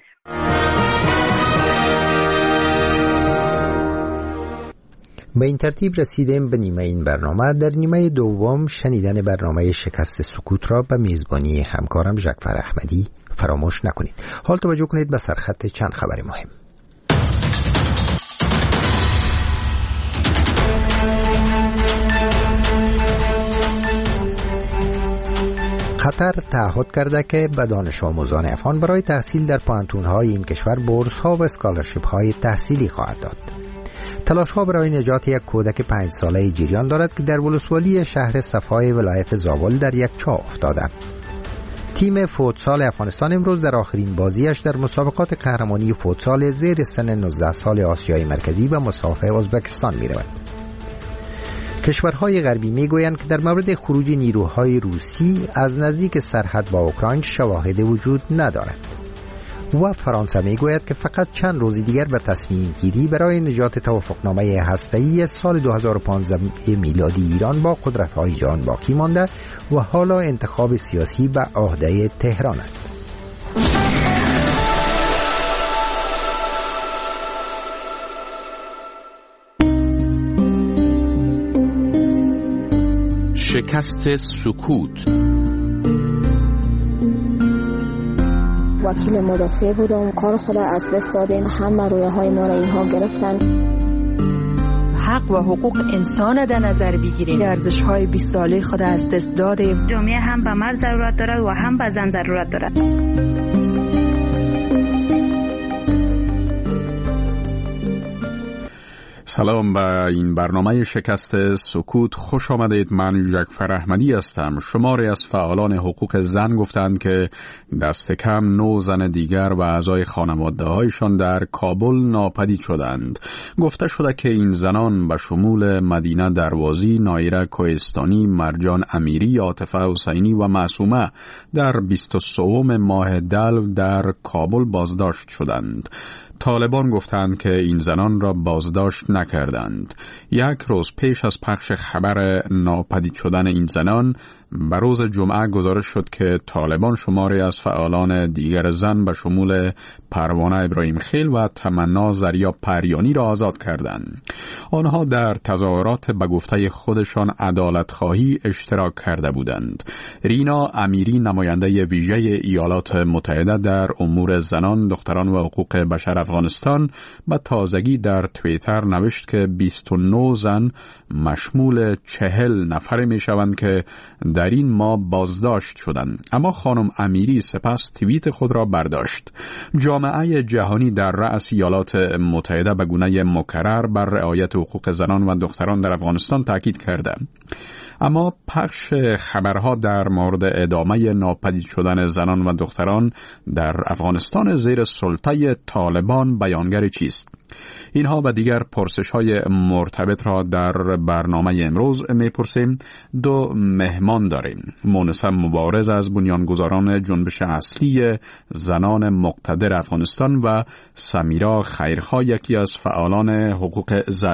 به این ترتیب رسیدیم به نیمه این برنامه. در نیمه دوم شنیدن برنامه شکست سکوت را به میزبانی همکارم ژکفر احمدی فراموش نکنید. حال توجه کنید به سرخط چند خبر مهم. قطر تعهد کرده که به دانش آموزان افغان برای تحصیل در پوهنتون‌های این کشور بورس‌ها و اسکالرشیپ‌های تحصیلی خواهد داد. تلاش‌ها برای نجات یک کودک 5 ساله جریان دارد که در ولسوالی شهر صفای ولایت زابل در یک چاه افتاده. تیم فوتسال افغانستان امروز در آخرین بازیش در مسابقات قهرمانی فوتسال زیر سن 19 سال آسیای مرکزی به مسافه ازبکستان می‌رود. کشورهای غربی میگویند که در مورد خروج نیروهای روسی از نزدیک سرحد با اوکراین شواهد وجود ندارد. و فرانسه میگوید که فقط چند روز دیگر به تصمیم گیری برای نجات توافقنامه هسته‌ای سال 2015 میلادی ایران با قدرت‌های جهان باقی مانده و حالا انتخاب سیاسی به عهده تهران است. شکست سکوت. وکیل مدافع بودم، کار خود از دست دادیم، همه رویاهای ما را اینها گرفتن. حق و حقوق انسان در نظر بگیریم، ارزش‌های 20 ساله خود از دست دادیم. جامعه هم به مرد ضرورت دارد و هم به زن ضرورت دارد. سلام به این برنامه شکست سکوت خوش آمدید. من ژکفر احمدی هستم. شماری از فعالان حقوق زن گفتند که دست کم 9 زن دیگر و اعضای خانواده‌هایشان در کابل ناپدید شدند. گفته شده که این زنان به شمول مدینه دروازی، نایره کوهستانی، مرجان امیری، عاطفه حسینی و معصومه در 23 ماه دلو در کابل بازداشت شدند. طالبان گفتند که این زنان را بازداشت نکردند. یک روز پیش از پخش خبر ناپدید شدن این زنان، به روز جمعه گزارش شد که طالبان شماری از فعالان دیگر زن به شمول پروانه ابراهیم خیل و تمنا زریا پریانی را آزاد کردند. آنها در تظاهرات به گفته خودشان عدالت خواهی اشتراک کرده بودند. رینا امیری، نماینده ویژه ایالات متحده در امور زنان، دختران و حقوق بشر افغانستان، به تازگی در توییتر نوشت که 29 زن مشمول 40 نفر می شوند که در این ماه بازداشت شدند. اما خانم امیری سپس توییت خود را برداشت. جامعه جهانی در رأس ایالات متحده به گونه مکرر بر رعایت حقوق زنان و دختران در افغانستان تاکید کرده. اما پخش خبرها در مورد ادامه ناپدید شدن زنان و دختران در افغانستان زیر سلطه طالبان بیانگر چیست؟ اینها و دیگر پرسش‌های مرتبط را در برنامه امروز می‌پرسیم. 2 مهمان داریم. مونس مبارز از بنیانگذاران جنبش اصلی زنان مقتدر افغانستان و سمیرا خیرخواه، یکی از فعالان حقوق زن.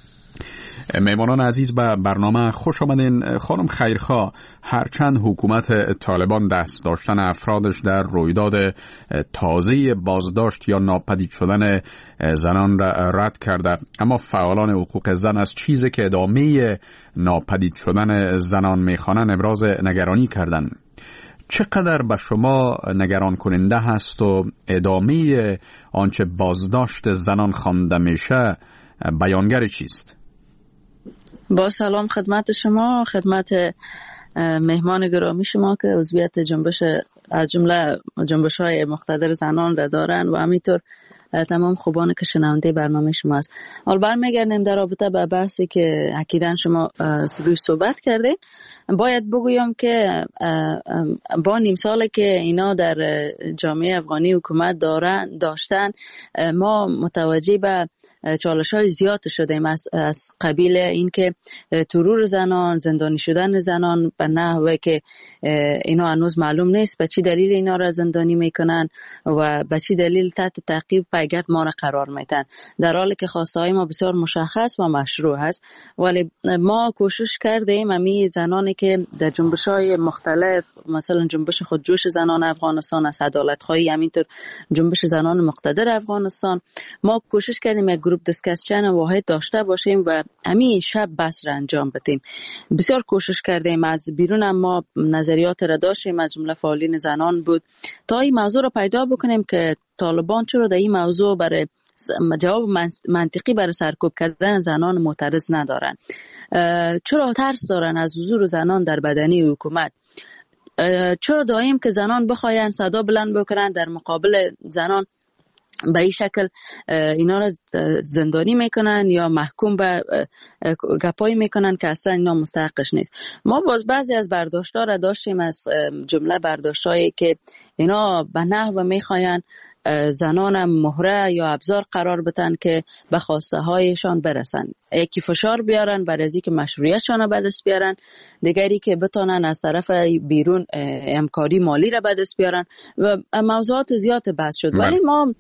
میمانان عزیز به برنامه خوش آمدین. خانم خیرخواه، هرچند حکومت طالبان دست داشتن افرادش در رویداد تازه بازداشت یا ناپدید شدن زنان را رد کرده، اما فعالان حقوق زن از چیزی که ادامه ناپدید شدن زنان میخوانند ابراز نگرانی کردند. چقدر به شما نگران کننده هست و ادامه آنچه بازداشت زنان خوانده میشه بیانگر چیست؟ با سلام خدمت شما، خدمت مهمان گرامی شما که عضویت جنبش از جمله جنبش‌های مقتدر زنان را دارن و همینطور تمام خوبانی که شنونده برنامه شما است. حالا برمیگردیم در رابطه به بحثی که اکیداً شما روی صحبت کردین. باید بگویم که با نیم ساله که اینا در جامعه افغانی حکومت داشتن، ما متوجه به چالش‌های زیاد شدیم از قبیل اینکه ترور زنان، زندانی شدن زنان به نحوی که اینا هنوز معلوم نیست به چی دلیل اینا را زندانی میکنن و به چی دلیل تحت تعقیب پیگرد ما را قرار میدن، در حالی که خواسته های ما بسیار مشخص و مشروع هست. ولی ما کوشش کردیم امی زنانی که در جنبش‌های مختلف، مثلا جنبش خودجوش زنان افغانستان از عدالت‌خواهی، همینطور جنبش زنان مقتدر افغانستان، ما کوشش کردیم یک گروپ دیسکشن واحد داشته باشیم و همین شب بس را انجام بدیم. بسیار کوشش کردیم، از بیرون هم ما نظریات را داشتیم، از جمله فعالین زنان بود، تا این موضوع را پیدا بکنیم که طالبان چرا در این موضوع برای جواب منطقی برای سرکوب کردن زنان معترض ندارن، چرا ترس دارن از حضور زنان در بدنی حکومت، چرا دائم که زنان بخواین صدا بلند بکنن در مقابل زنان به این شکل اینا را زندانی میکنن یا محکوم به گپایی میکنن که اصلا اینا مستحقش نیست. ما باز بعضی از برداشت‌ها را داشتیم، از جمله برداشت‌هایی که اینا به نحو میخواین زنان مهره یا ابزار قرار بدن که به خواسته هایشان برسن، یکی فشار بیارن برای از اینکه مشروعیتشان به دست بیارن، دیگری که بتونن از طرف بیرون امکاری مالی را به دست بیارن و موضوعات زیاد بحث شد. ولی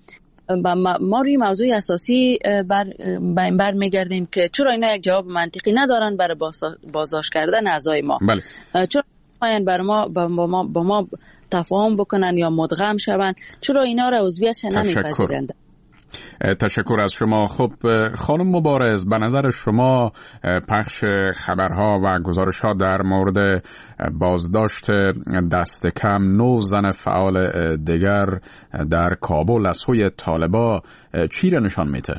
ما روی موضوع اساسی بر میگردیم که چرا اینا یک جواب منطقی ندارن برای بازداشت کردن اعضای ما. چرا میخواین بر ما با ما تفاهم بکنن یا مدغم شون، چرا اینا را عضویتش نمیپذیرند. تشکر از شما. خب خانم مبارز، به نظر شما پخش خبرها و گزارش‌ها در مورد بازداشت دست کم 9 زن فعال دیگر در کابل از سوی طالبان چی را نشان میده؟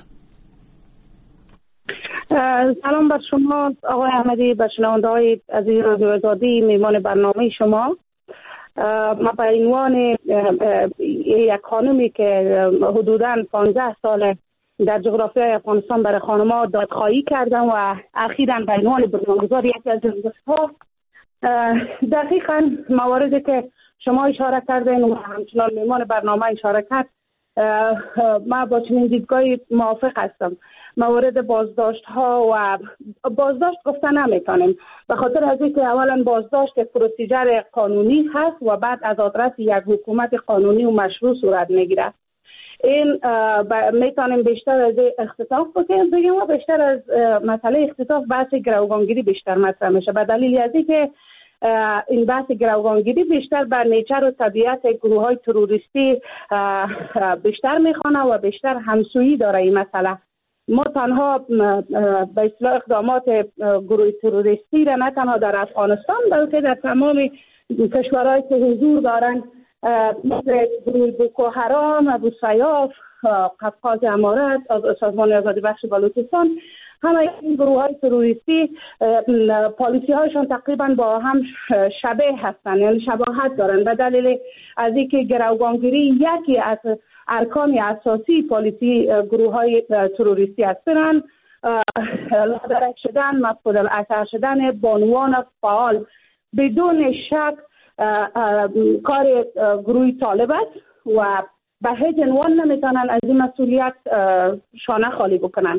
سلام بر شما آقای احمدی، به شنونده‌های عزیز رادیو آزادی، میهمان برنامه شما. ما به عنوان یک خانمی که حدوداً 15 سال در جغرافیای افغانستان برای خانم‌ها دادخواهی کردم و اخیراً به عنوان برنامه‌گذار یکی از جلسه‌ها، دقیقاً مواردی که شما اشاره کردین و همچنان میهمان برنامه اشاره کرد، ما با چنین دیدگاهی موافق هستم. موارد بازداشت ها و بازداشت گفتن نمیتونیم، به خاطر از اینکه اولا بازداشت یک پروسیجر قانونی هست و بعد از آدرس یک حکومت قانونی و مشروع صورت میگیره. این میتونیم بیشتر از اختطاف بگیم و بیشتر از مسئله اختطاف بحث گروگانگیری بیشتر مطرح میشه، به دلیل از اینکه این بحث گروگانگیری بیشتر بر نیچر و طبیعت گروه های تروریستی بیشتر میخوانه و بیشتر همسویی داره این مسئله. ما تنها به اصطلاح اقدامات گروه تروریستی را نه تنها در افغانستان بلکه در تمام کشورهایی که حضور دارند مثل گروه بوکو حرام، ابو سیاف، قفقاز امارت، سازمان آزادی بخش بلوچستان، همه این گروه های تروریستی پالیسی هایشان تقریبا با هم شبیه هستند، یعنی شباهت دارند، به دلیل از اینکه گروگانگیری یکی از ارکان اساسی پالیسی گروه های تروریستی هستند. لادرک شدن، مفقود الاثر شدن بانوان فعال بدون شک کار گروه طالب است و به هیچ عنوان نمیتونن از این مسئولیت شانه خالی بکنن.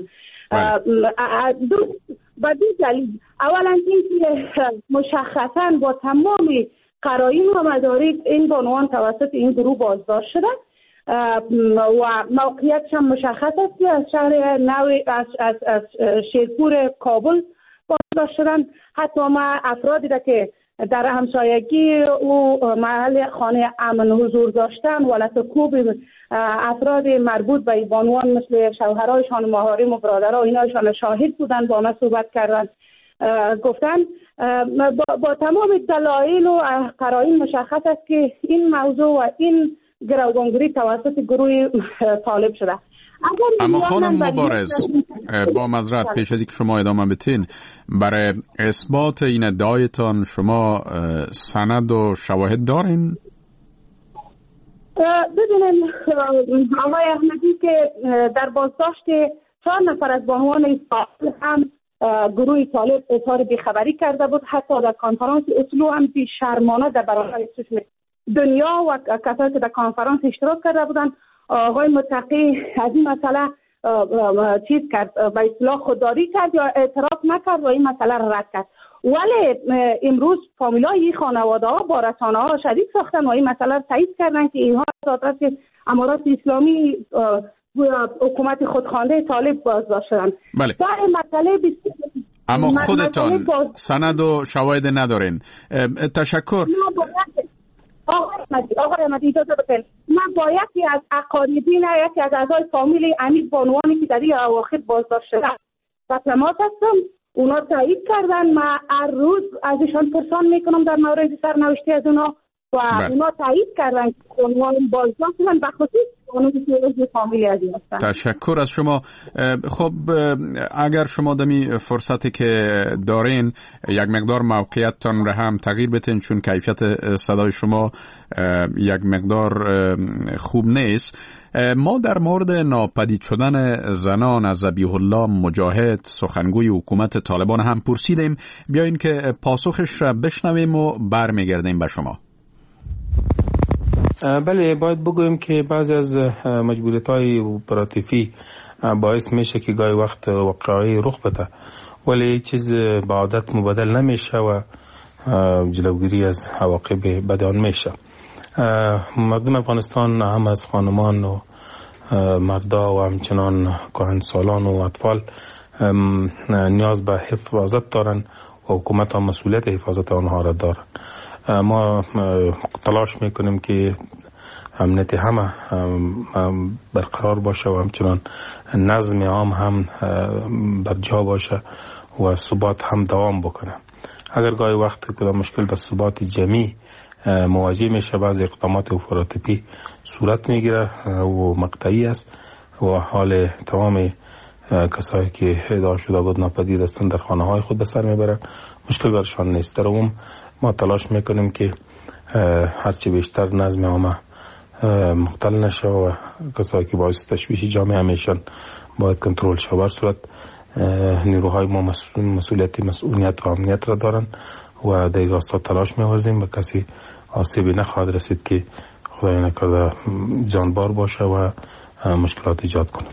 با دو دلیل، اولا اینکه مشخصا با تمام قرائن و مدارک این بانوان توسط این گروه بازداشت شده و موقعیتش هم مشخص است که از شهر نوی از شیرپور کابل بازداشت شدن. حتی ما افرادی را که در همسایگی او محل خانه امن حضور داشتن ولت کوب افراد مربوط به بانوان مثل شوهرایشان، محارم و برادرها، اینایشان شاهد بودن، با ما صحبت کردن، گفتن با تمام دلایل و قرائن مشخص است که این موضوع و این گروگانگیری توسط گروه طالب شده. اما خانم مبارز، با معذرت پیش از اینکه شما ادامه بدین، برای اثبات این ادعایتان شما سند و شواهد دارین؟ ببینیم آقای احمدی که در بازداشت 4 نفر از بانوان اسرائیل هم گروه طالب اظهار بیخبری کرده بود. حتی در کنفرانس اسلو هم بی شرمانه در برابر چشم دنیا و کسایی که در کنفرانس اشتراک کرده بودند آقای متقی از این مسئله چیز کرد، به اصطلاح خودداری کرد یا اعتراف نکرد و این مسئله را رد کرد. ولی امروز فامیلای این خانواده ها با رسانه ها شدید ساختن و این مسئله را تایید کردن که اینها از امارات اسلامی حکومت خودخوانده طالب بازداشت شدن. بله. اما خودتان سند و شواهد ندارین. تشکر. آقای احمدی اجازه بدین، من با یکی از اقاربین یکی از اعضای فامیل امیر بانوانی که در این اواخر بازداشت شدن و تماس هستم، اونا تایید کردن. من هر روز از ایشان پرسان میکنم در مورد سرنوشتی از اونا و اونا تایید کردن که عنوان بازداشت شدن بخصوص قانون سیاسی فامیلی از این هستن. تشکر از شما. خب اگر شما دمی فرصتی که دارین یک مقدار موقعیتتان را هم تغییر بتین، چون کیفیت صدای شما یک مقدار خوب نیست. ما در مورد ناپدید شدن زنان از ذبیح الله مجاهد سخنگوی حکومت طالبان هم پرسیدیم. بیاین که پاسخش را بشنویم و برمیگردیم به شما. بله، باید بگویم که بعضی از مجبوریت‌های اپراتیفی باعث میشه که گاهی وقت واقعی رخ بده، ولی چیز به عادت مبدل نمیشه و جلوگیری از عواقب بد آن میشه. مردم افغانستان هم از خانمان و مردا و همچنان کهنسالان و اطفال نیاز به حفاظت دارن و حکومت هم مسئولیت حفاظت آنها را دارن. ما تلاش میکنیم که امنیت همه برقرار باشه و همچنان نظم عام هم بر جا باشه و ثبات هم دوام بکنه. اگر گاهی وقت کدام مشکل به ثبات جمعی مواجه میشه، بعض اقدامات افراطی صورت میگیره و مقطعی است و حال تمام کسایی که ادعا شده بود ناپدید هستند در خانه های خود به سر میبرن. مشکل برشان نیست. در عموم ما تلاش میکنیم که هرچی بیشتر نظم عامه مختل نشه و کسایی که باعث تشویش جامعه همیشان باید کنترل شه. بر صورت نیروهای ما مسئولیت و امنیت را دارن و در راستا تلاش می‌ورزیم و کسی آسیبی نخواهد رسید که خدای نکرده جانبار باشه و مشکلات ایجاد کنه.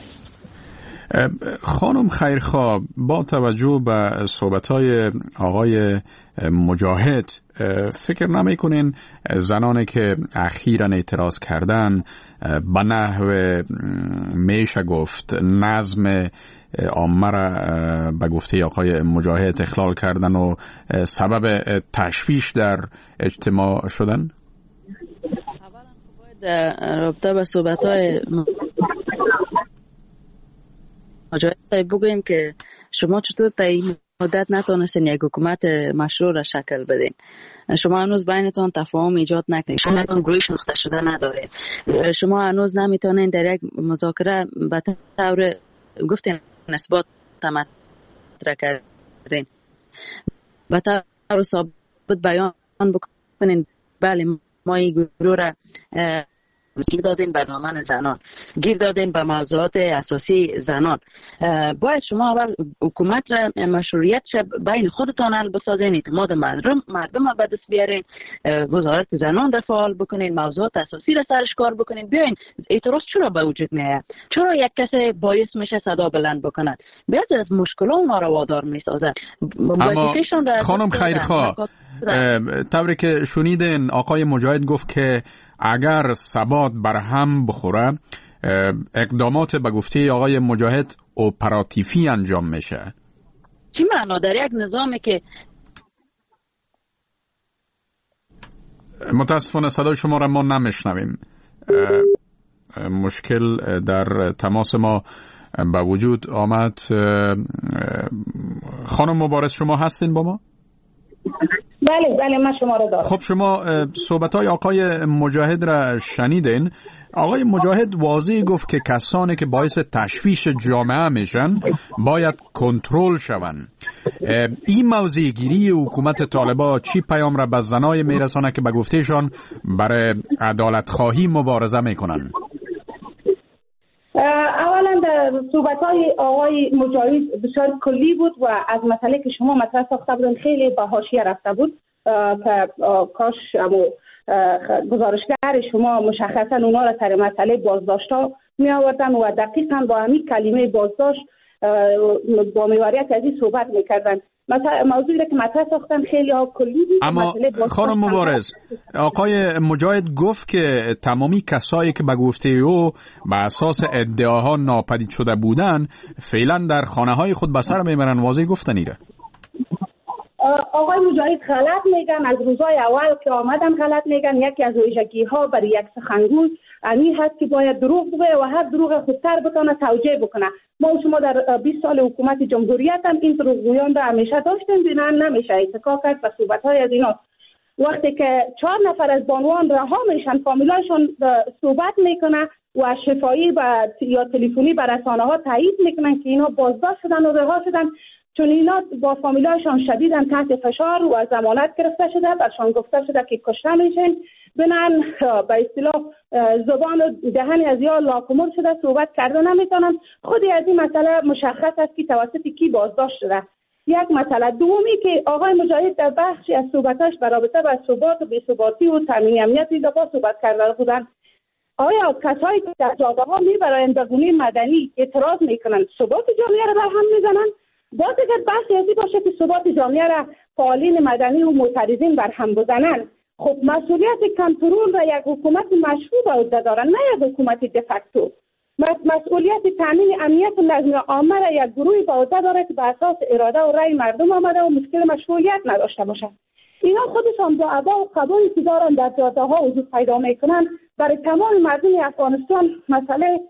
خانم خیرخواه، با توجه به صحبت‌های آقای مجاهد فکر نمی‌کنین زنانی که اخیراً اعتراض کردن به نحو میشه گفت نظم عامه را به گفته آقای مجاهد اخلال کردن و سبب تشویش در اجتماع شدن؟ در رابطه با صحبت‌های مجاهد بگوییم که شما چطور تا این مدت نتونستین یک حکومت مشروع را شکل بدین؟ شما هنوز بینتان تفاهم ایجاد نکنید، شما گروه شناخته شده ندارید، شما هنوز نمیتونین در یک مذاکره به طور گفتین نسبت مطرح کردین، به طور ثابت بیان بکنین بله ما این گروه را گیر دادین به دامن زنان، گیر دادین به موضوعات اساسی زنان. باید شما اول حکومت را مشروعیت بین خودتان حل بسازین، اعتماد مردم را به دست بیارین، وزارت زنان را فعال بکنین، موضوعات اساسی را سرش کار بکنین. بیاین اعتراض چرا به وجود میاد؟ چرا یک کسی باعث میشه صدا بلند بکند؟ بعضی از مشکلات ما را وادار میسازد. اما خانم خیرخواه، طوری که شنیدین آقای مجاهد گفت که اگر ثبات برهم بخوره اقدامات به گفته آقای مجاهد اپراتیفی انجام میشه. چی معنا در یک نظامی که متاسفانه صدای شما را ما نمیشنویم. مشکل در تماس ما به وجود آمد. خانم مبارز شما هستین با ما؟ بله من شما رو دارم. خب شما صحبت‌های آقای مجاهد را شنیدین. آقای مجاهد واضح گفت که کسانی که باعث تشویش جامعه میشن باید کنترل شوند. این موضوع گیری حکومت طالبان چی پیام را به زنای میرسانه که به گفتهشان برای عدالت خواهی مبارزه میکنن؟ اولا در صحبت‌های آقای مجاهد بسیار کلی بود و از مسئله که شما مطرح ساخته بودن خیلی به حاشیه رفته بود که کاش گزارشگر شما مشخصا اونا را سر مسئله بازداشت‌ها می آوردن و دقیقاً با همین کلمه بازداشت با محوریت از این صحبت میکردن. موضوعی که مطرح ساختن خیلی کلی بود. اما خانم مبارز، آقای مجاهد گفت که تمامی کسایی که به گفته او به اساس ادعاها ناپدید شده بودن فعلا در خانه های خود به سر میبرن. واضح گفتن ایره. آقای مجاهد غلط میگن، از روزهای اول که آمدن غلط میگن. یکی از ویژگی ها برای یک سخنگوی این هست که باید دروغ بگه و هر دروغ خودتر بتونه توجیه بکنه. ما شما در 20 سال حکومت جمهوریت هم این دروغگویان را همیشه داشتیم، بینن نمیشه اتکا کرد و صحبت های از اینا. وقتی که 4 نفر از بانوان رها میشن، فامیلاشون صحبت میکنه و شفایی یا تلفنی به رسانه ها تایید میکنن که اینا بازداشت شدن و رها شدن، چون اینا با فامیلاشون شدیداً تحت فشار و ضمانت گرفته شده، برشان گفته شده که کشته میشن. بنان به اصطلاح زبان و دهن از یا لاکمور شده، صحبت کرده نمیتونن. خودی از این مسئله مشخص است که توسط کی بازداشت شده. یک مسئله دومی که آقای مجاهد در بخشی از صحبتاش در رابطه با ثبات و بی‌ثباتی و تامین امنیتی دفعه صحبت کرده بودن. آیا کسایی که در جاده‌ها میبرند به گونه مدنی اعتراض میکنن ثبات جامعه را برهم میزنن؟ باید اگر بحثی ازی باشه که ثبات جامعه را فعالین مدنی و معترضین برهم بزنن، خب مسئولیت کنترل را یک حکومت مشروع به عهده دارن، نه یک حکومت دفکتو. مسئولیت تامین امنیت و نظم عامه را یک گروهی به عهده داره که به اساس اراده و رأی مردم آمده و مشکل مشروعیت نداشته باشه. اینا خودشان با ادا و قبولی که دارن در جاده ها وجود پیدا میکنن، برای تمام مردم افغانستان مسئله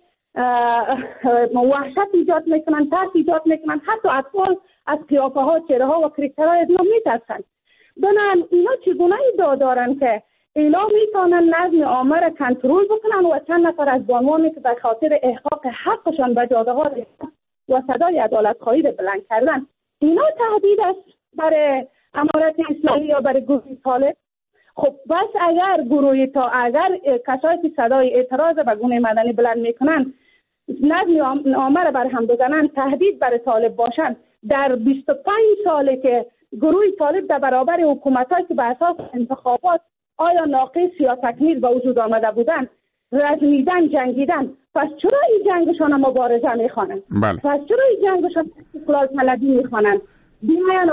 وحشت ایجاد میکنن، ترس ایجاد میکنن. حتی اطفال از قیافه ها، چهره ها و کرکترهای اینا میترسن. بنابراین اینا چگونه ادعا دارن که اینا میتونن نظم عامه را کنترل بکنن و چند نفر از بانوانی که به خاطر احقاق حقشان به جاده ها و صدای عدالت خواهی را بلند کردن، اینا تهدید است برای امارت اسلامی یا برای گروه طالب. خب بس اگر کسایی که صدای اعتراض به گونه مدنی بلند میکنن نظم عامه را برهم بزنن، تهدید برای طالب باشن، در 25 ساله که گروه طالب در برابر حکومتایی که به اساس انتخابات آیا ناقص یا تکمیل به وجود آمده بودن رزمیدن، جنگیدن، پس چرا این جنگشان مبارزه میخوانن؟ پس چرا این جنگشان استقلال طلبی میخوانن؟ بیاین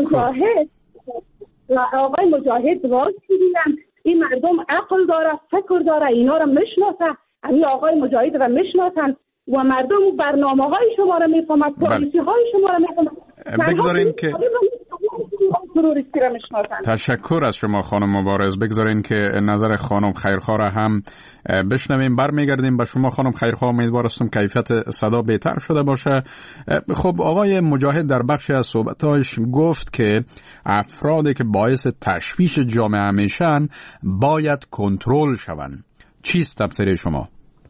آقای مجاهد راست میگن، این مردم عقل داره، فکر داره، اینا رو میشناسن، همین آقای مجاهد رو میشناسن و مردم برنامه های شما رو میفهمن، پالیسی های شما رو میفهمن. بگذارین که تشکر از شما خانم مبارز. بگذارین که نظر خانم خیرخواه را هم بشنویم. برمیگردیم به شما خانم خیرخواه. امیدوارم کیفیت صدا بهتر شده باشه. خب آقای مجاهد در بخشی از صحبتاش گفت که افرادی که باعث تشویش جامعه میشن باید کنترل شوند. چیست تفسیر شما؟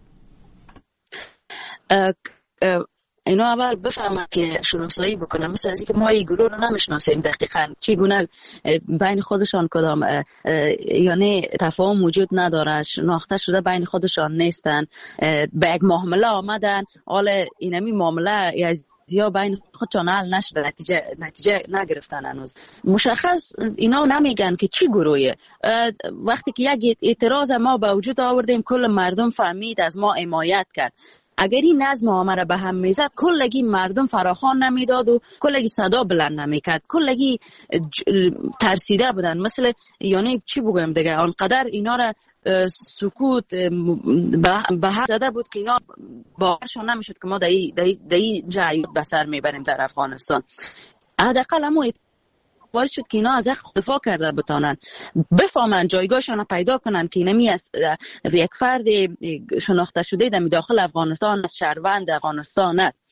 اینو اول بفهمم که شناسایی بکنم، مثل از اینکه ما این گروه رو نمیشناسیم دقیقاً چگونه بین خودشان کدام یعنی تفاهم وجود نداره، شناخته شده بین خودشان نیستن، به یک معامله آمدن، حالا اینمی معامله یا بین خودشان حل نشده، نتیجه نگرفتن هنوز. مشخص اینا نمیگن که چی گروهیه. وقتی که یک اعتراض ما به وجود آوردیم کل مردم فهمید از ما حمایت کرد. اگر این نظم عامه را به هم میزد کلگی مردم فراخوان نمیداد و کلگی صدا بلند نمیکرد، کلگی ترسیده بودن. مثل یعنی چی بگم دیگه، آنقدر اینا را سکوت به هم زده بود که اینا باورشون نمیشد که ما در این جایت به سر میبریم در افغانستان. حداقل همون باعث شد که اینا از دفاع کرده بتانن، بفهمن جایگاهشون پیدا کنن که اینمی از یک فرد شناخته شده در داخل افغانستان، شهروند افغانستان است.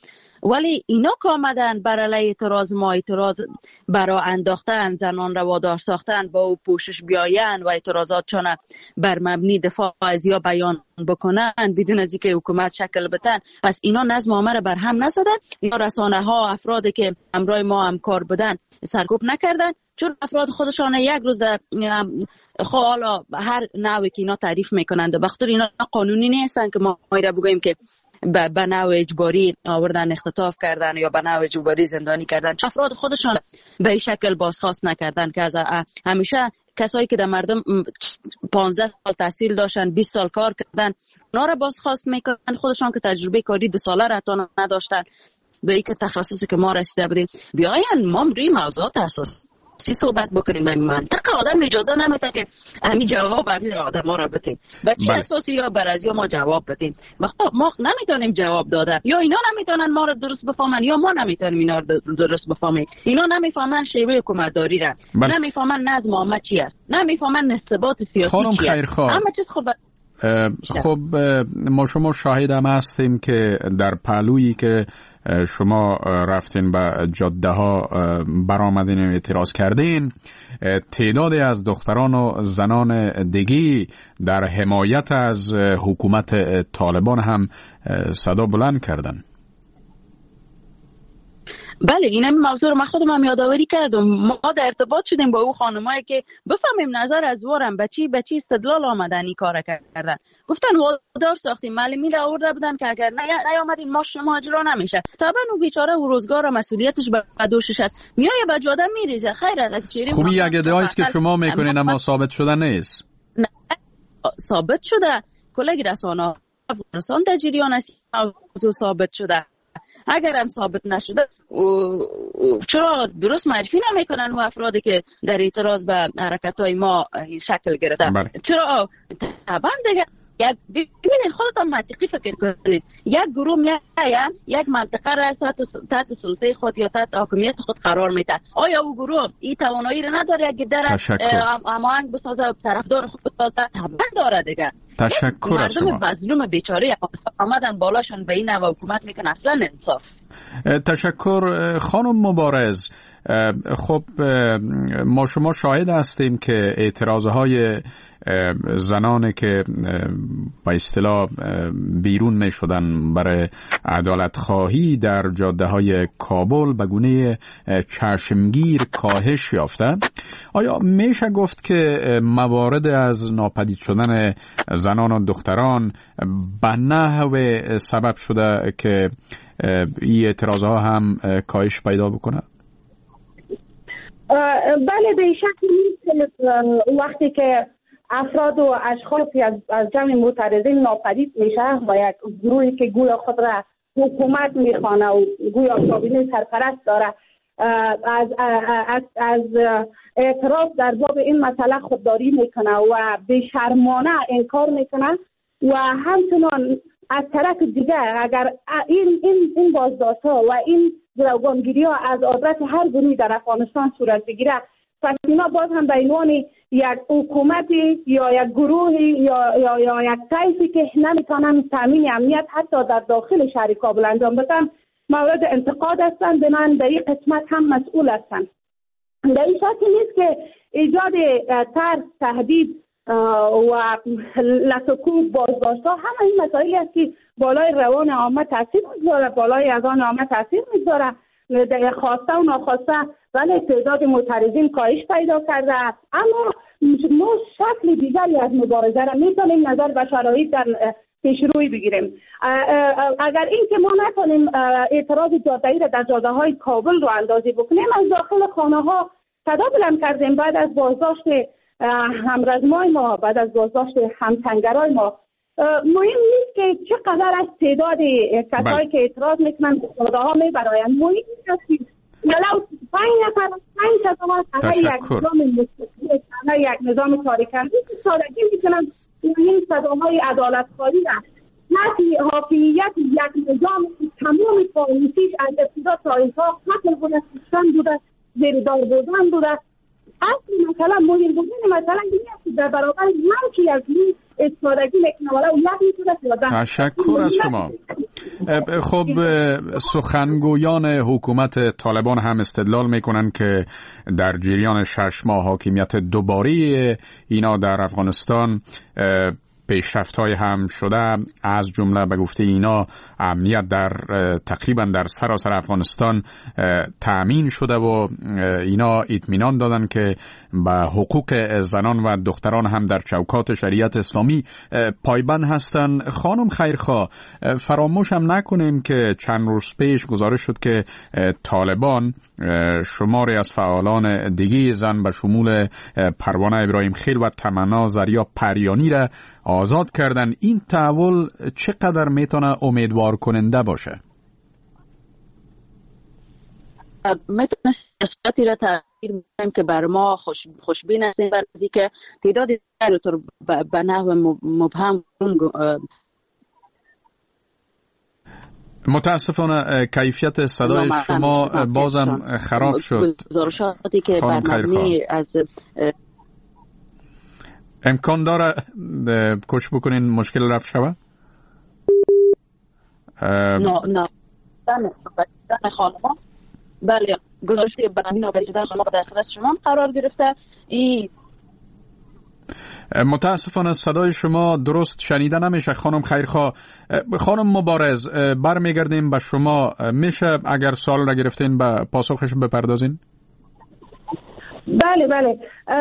ولی اینا که آمدن برای اعتراض ما اعتراض برای انداختن زنان را وادار ساختن با او پوشش بیاین و اعتراضاتشان بر مبنی دفاع از یا بیان بکنن بدون از اینکه حکومت شکل بتن، پس اینا نظم عامه را بر هم نزدن یا رسانه ها افرادی که همراه ما همکار بودن سرکوب نکردن، چون افراد خودشان یک روز در حالا هر نوعی که اینا تعریف میکنند بخاطر اینا قانونی نیستن که ما را بگوییم که به نوع اجباری آوردن اختطاف کردن یا به نوع اجباری زندانی کردن. افراد خودشان به این شکل بازخواست نکردن که از همیشه کسایی که در مردم 15 سال تحصیل داشتن 20 سال کار کردن اونا را بازخواست میکنن، خودشان که تجربه کاری 2 ساله را نداشتن به این که تخصصی که ما رسیده بودیم بیاین ما روی موضوعات اساسی صحبت بکنیم. به منطقه آدم اجازه نمیده که همین جواب برای آدم ها را بدیم به چه اساسی یا برازی ما جواب بدیم. ما نمیتونیم جواب داده یا اینا نمیتونن ما را درست بفهمن یا ما نمیتونیم اینا را درست بفهمیم. اینا نمیفهمن شیوه حکومتداری را، نمیفهمن نظم عامه چی است، نمیفهمن نسبات سیاسی چی است. همه چیز خب ما شما شاهد هم هستیم که در پهلویی که شما رفتین به جاده ها برآمدین اعتراض کردین، تعدادی از دختران و زنان دیگی در حمایت از حکومت طالبان هم صدا بلند کردن. بله این موضوع رو من خودم هم یادآوری کردم. ما در ارتباط شدیم با او خانمایی که بفهمیم نظر از وارم به چی استدلال آمدن این کار کردن. گفتن وادار ساختیم معلمی را آورده بودن که اگر نیامدین ما شما اجرا نمیشه. طبعا اون بیچاره او روزگار و مسئولیتش به دوشش است، میایه به جاده میریزه. خیر اگه خوبی یک ادعایی است که شما میکنین اما ثابت شده نیست. نه ثابت شده. کلگی رسانه‌ها افغانستان در جریان است موضوع ثابت شده. اگر هم ثابت نشده چرا درست معرفی نمیکنن و افرادی که در اعتراض به حرکت‌های ما شکل گرفتن؟ چرا طبعا دیگه ببینید خودتان منطقی فکر کنید. یک گروه میاید یک منطقه را تحت سلطه خود یا تحت حاکمیت خود قرار میده. آیا او گروه این توانایی را نداره که در هماهنگ بسازه طرفدار خود بسازه؟ طبعا داره دیگه. تشکر از شما. مردم مظلوم بیچاره آمدن بالاشون به این نوع حکومت میکنه اصلا انصاف. تشکر خانم مبارز. خب ما شما شاهد هستیم که اعتراضهای زنانی که با اصطلاح بیرون می شدن برای عدالت خواهی در جاده های کابل به گونه چشمگیر کاهش یافته. آیا میشه گفت که موارد از ناپدید شدن زنان و دختران به نحو سبب شده که این اعتراضها هم کاهش پیدا بکنه؟ بله به شکل نیست. وقتی که افراد و اشخاصی از جمع معترضین ناپدید میشه و یک گروهی که گویا خود را حکومت میخوانه و گویا کابینه سرپرست داره از اعتراض در باب این مسئله خودداری میکنه و بی‌شرمانه انکار میکنه و همچنان از طرف دیگر اگر این بازداشت‌ها و این گروگانگیری ها از آدرس هر گروهی در افغانستان صورت بگیره، پس اینا باز هم به عنوان یک حکومتی یا یک گروهی یا یک طیفی که نمیتونن تامین امنیت حتی در داخل شهر کابل انجام بدن مورد انتقاد هستند. به من در این قسمت هم مسئول هستند. در این شکل نیست که ایجاد ترس، تهدید و لسکوب، بازداشت‌ها همه این مسائلی است که بالای روان عامه تاثیر می‌گذاره، بالای اذهان عامه تاثیر می‌گذاره. خواسته و ناخواسته ولی تعداد معترضین کاهش پیدا کرده است. اما ما شکل دیگری از مبارزه را می‌تونیم نظر به شرایط در پیشروی بگیریم. اگر این که ما نتونیم اعتراض جاده‌ای را در جاده‌های کابل رو اندازی بکنیم، از داخل خانه‌ها صدا بلند کردیم. بعد از بازداشت همرزمای ما، بعد از بازداشت همسنگرای ما، مهم نیست که چقدر از تعداد کسایی که اعتراض میکنن به جاده‌ها میبراین. مهم نیست که ولو 5 نفر 5 تا از یک نظام مستقل، یک نظام تاریک‌اندیش سادگی میکنن این صداهای عدالت خواهی را نفی حاکمیت یک نظام تمام پالیسیش از ابتدا تا انتها قتل بوده، کشتن بوده، زیر دار بردن بوده. اصل مثلا مهم بودن مثلا این است که در برابر همچی از این استفادگی میکنه ولی یک میتونه تشکر از شما. خب سخنگویان حکومت طالبان هم استدلال میکنن که در جریان 6 ماه حاکمیت دوباره اینا در افغانستان پیشرفت‌های هم شده، از جمله به گفته اینا امنیت در تقریبا در سراسر افغانستان تأمین شده و اینا اطمینان دادن که به حقوق زنان و دختران هم در چوکات شریعت اسلامی پایبند هستند. خانم خیرخواه، فراموش هم نکنیم که چند روز پیش گزارش شد که طالبان شماری از فعالان دیگه زن به شمول پروانه ابراهیم خیل و تمنا زریا پریانی را آزاد کردن. این تحول چقدر میتونه امیدوار کننده باشه؟ میتونه سیاستی را تغییر بدیم که بر ما خوشبین هستیم، برای که تعداد دیگر رو به نحو مبهم متاسفانه کیفیت صدای شما بازم خراب شد. گزارشاتی که برنامه از امکان داره کوشش بکنین مشکل رفع شود؟ نه خانم، بله گزارشی برنامه نابریده شما در خدمت شما قرار گرفته. متاسفانه صدای شما درست شنیده نمیشه خانم خیرخواه. خانم مبارز، برمیگردیم به شما. میشه اگر سوال را گرفتین به پاسخش بپردازین؟ بله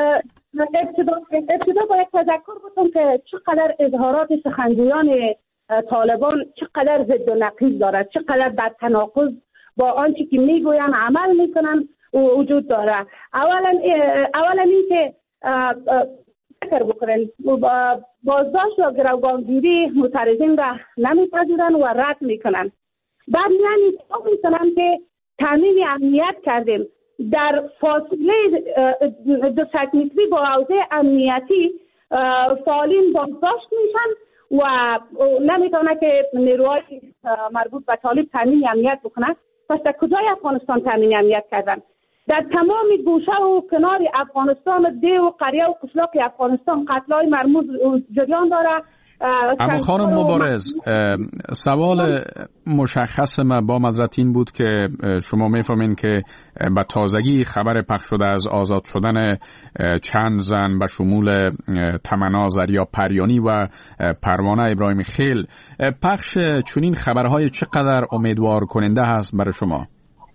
ابتدا باید تذکر بکنم که چقدر اظهارات سخنگویان طالبان چقدر ضد و نقیض دارد، چقدر در تناقض با آنچه که میگوین عمل میکنن وجود داره. اولا این که فکر بکنن بازداشت و گروگانگیری معترضین را نمیپذیرن و رد میکنن. بعد یعنی تو میکنن که تامین امنیت کردیم، در فاصله 200 متری با حوزه امنیتی فعالین بازداشت میشن و نمیتونه که نیروهای مربوط به طالب تامین امنیت بکنن. پس در کجای افغانستان تامین امنیت کردن؟ در تمام گوشه و کنار افغانستان، ده و قریه و قشلاق افغانستان قتل‌های مرموز جریان داره. اما خانم مبارز، سوال مشخص ما با معذرت این بود که شما میفهمین که به تازگی خبر پخش شده از آزاد شدن چند زن به شمول تمنا زریا پریانی و پروانه ابراهیم خیل. پخش چنین خبرهای چقدر امیدوار کننده هست برای شما؟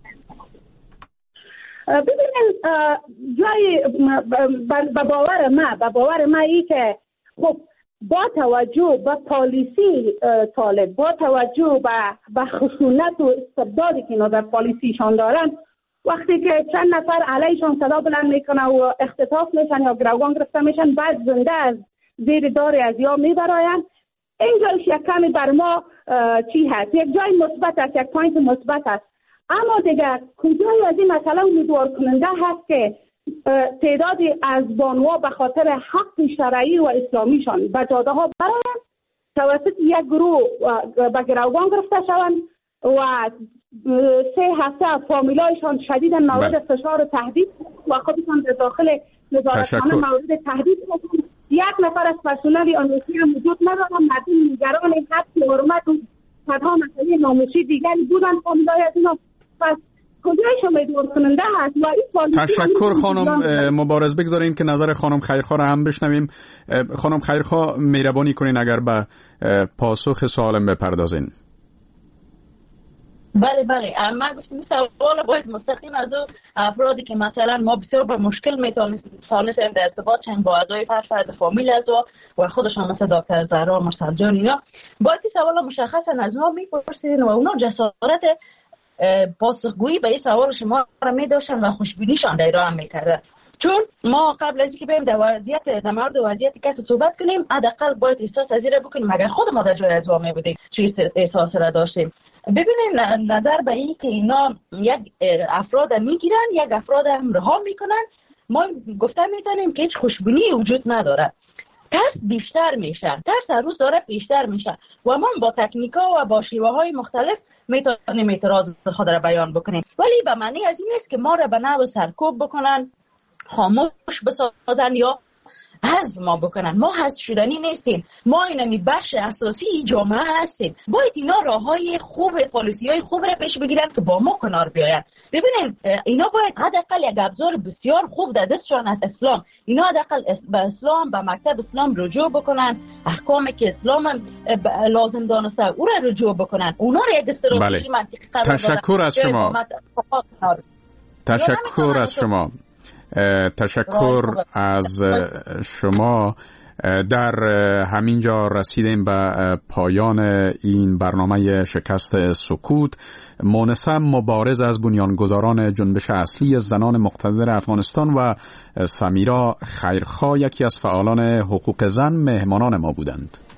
ببینید، جای به باور ما ای که خب با توجه به پالیسی طالب، با توجه به خشونت و استبدادی که اینا در پالیسیشان دارن، وقتی که چند نفر علیشان صدا بلند میکنه و اختطاف میشن یا گروگان گرفته میشن، بعد زنده از زیر دار ازیا میبراین، اینجاش یک کمی بر ما چی هست، یک جای مثبت است، یک پوینت مثبت است. اما دیگر کجای از این مسئله امیدوار کننده هست که تعدادی از بانوها به خاطر حق شرعی و اسلامیشان به جاده ها براین، توسط یک گروه به گروگان گرفته شوند و 3 هفته فامیلایشان شدیدا مورد فشار و تهدید و خودشان در داخل نظارتخانه مورد تهدید هستند. یک نفر از پرسنل آموزشی هم وجود ندارد. مردم نگران حق و حرمت و صدها مسئله ناموسی دیگری بودند فامیلای از اینا. پس کجایش امیدوار کننده هست و این تشکر خانم مبارز. بگذارین که نظر خانم خیرخواه را هم بشنویم. خانم خیرخواه مهربانی کنین اگر به پاسخ سوالم بپردازین. بله من گفتم سوال باید مستقیم از افرادی که مثلا ما بسیار با مشکل میتونستیم در ارتباط چند با اعضای فرد فامیل از و خودشان مثل دکتر زهرا مرسل جان اینا باید سوال مشخصا از ما میپرسیدین و اونا جسارت پاسخگویی به این سوال شما را می داشتن و خوشبینیشان در راه میکردن. چون ما قبل از اینکه بریم در مورد وضعیت کسی صحبت کنیم، حداقل باید احساس از این را بکنیم اگر خود ما در جای از ما بودیم چه احساس را داشتیم. ببینیم نظر به این که اینا یک افراد میگیرن، یک افراد هم رها میکنن، ما گفته میتونیم که هیچ خوشبینی وجود نداره. ترس بیشتر میشه، ترس هر روز داره بیشتر میشه و ما با تکنیکا و با شیوه های مختلف میتونیم اعتراض خود را بیان بکنیم، ولی به معنی از این نیست که ما را به نوع سرکوب بکنن، خاموش بسازن یا حذف ما بکنن. ما حذف شدنی نیستیم، ما اینمی بخش اساسی جامعه هستیم. باید اینا راههای خوب، پالیسی‌های خوب را پیش بگیرن که با ما کنار بیاین. ببینید اینا باید حداقل یک ابزار بسیار خوب در دستشان از اسلام، اینا حداقل به اسلام، به مکتب اسلام رجوع بکنن، احکامی که اسلام لازم دانسته او را رجوع بکنن، اونا را یک استراتژی منطقی قرار بدن. تشکر از شما. تشکر از شما. تشکر از شما. در همین جا رسیدیم به پایان این برنامه شکست سکوت. مونسه مبارز از بنیانگذاران جنبش اصلی زنان مقتدر افغانستان و سمیرا خیرخواه یکی از فعالان حقوق زن مهمانان ما بودند.